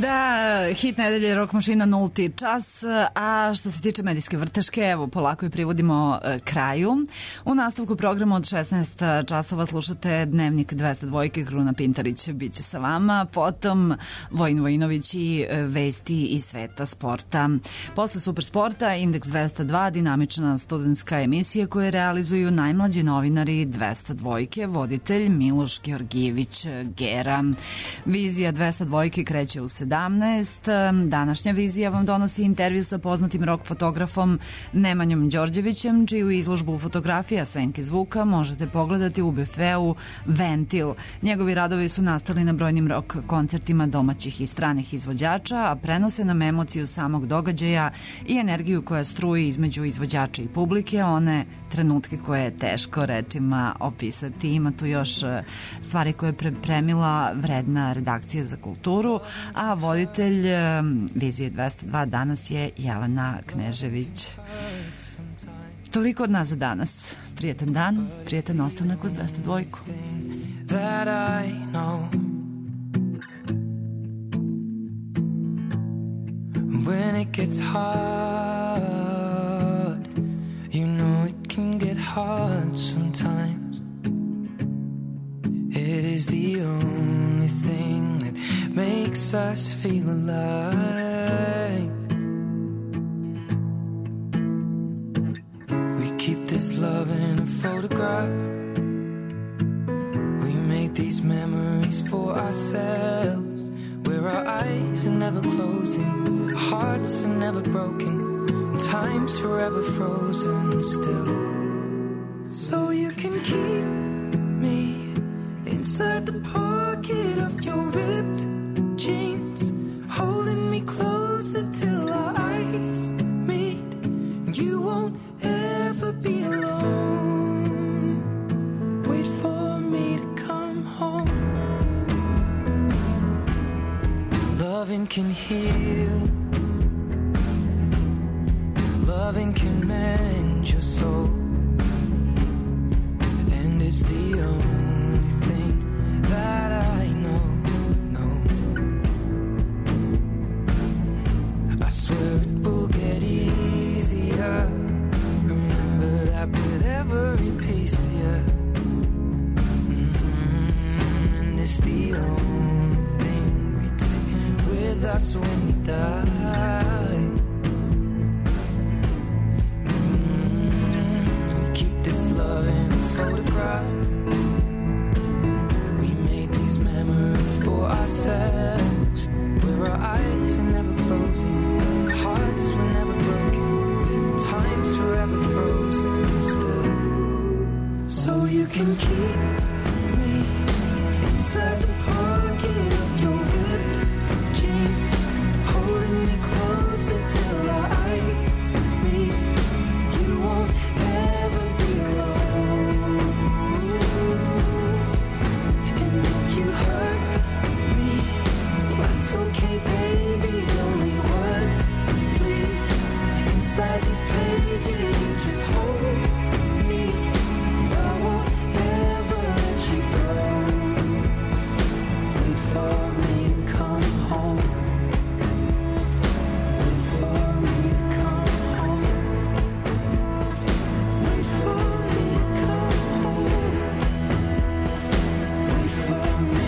Da, hit nedelje Rock mašina nulti čas, a što se tiče medijske vrteške, evo, polako je privodimo e, kraju. U nastavku programa od šesnaest časova slušate Dnevnik dvesta dva, Kruna Pintarić biće sa vama, potom Vojin Vojinović i e, vesti iz sveta sporta. Posle Super sporta, Indeks dvesta dva, dinamična studentska emisija koje realizuju najmlađi novinari dvesta dva, voditelj Miloš Georgijević Gera. Vizija dvesta dva kreće u sedamnaest. Današnja vizija vam donosi intervju sa poznatim rock fotografom Nemanjom Đorđevićem, čiju izložbu fotografija senke zvuka možete pogledati u bifeu Ventil. Njegovi radovi su nastali na brojnim rock koncertima domaćih i stranih izvođača, a prenose nam emociju samog događaja i energiju koja struji između izvođača i publike, one trenutke koje je teško rečima opisati. Ima tu još stvari koje je pripremila vredna redakcija za kulturu, a voditelj Vizije dvesta dva danas je Jelena Knežević. Toliko od nas za danas. Prijetan dan, prijetan ostanak uz dvesta dva.
That I know when it gets hard, you know it can get hard sometimes. It is the only thing that makes us feel alive. We keep this love in a photograph. We make these memories for ourselves, where our eyes are never closing, hearts are never broken, and time's forever frozen still. So you can keep me inside the pocket of your ripped jeans, holding me closer till our eyes meet, and you won't ever be alone. Wait for me to come home. Loving can heal, loving can mend your soul, and it's the only thing that I know, know. I swear it will get easier. Remember that with every piece of you. Mm-hmm. And it's the only thing we take with us when we die. Mm-hmm. We keep this love in its photograph. Memories for ourselves, where our eyes are never closing, hearts were never broken, time's forever frozen still. So you can keep me inside the pocket of your ripped jeans, holding me closer till our eyes meet. You won't ever be alone. You hurt me, that's okay, baby. Only words bleed inside these pages. You just hold me, I won't ever let you go. Wait for me to come home. Wait for me to come home. Wait for me to come home. Wait for me.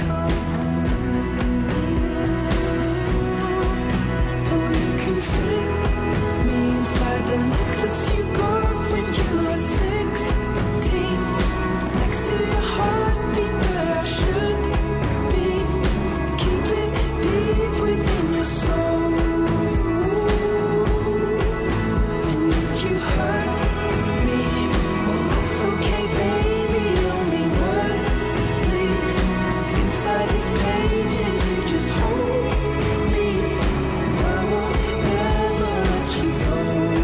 The necklace you got when you were sixteen, next to your heartbeat where I should be. Keep it deep within your soul. And if you hurt me, well that's okay, baby. Only words bleed inside these pages. You just hold me, I won't ever let you go.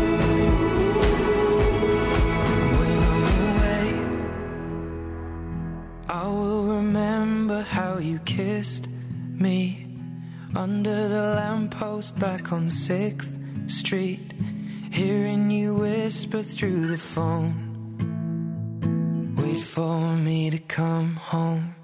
I will remember how you kissed me under the lamppost back on sixth street, hearing you whisper through the phone. Wait for me to come home.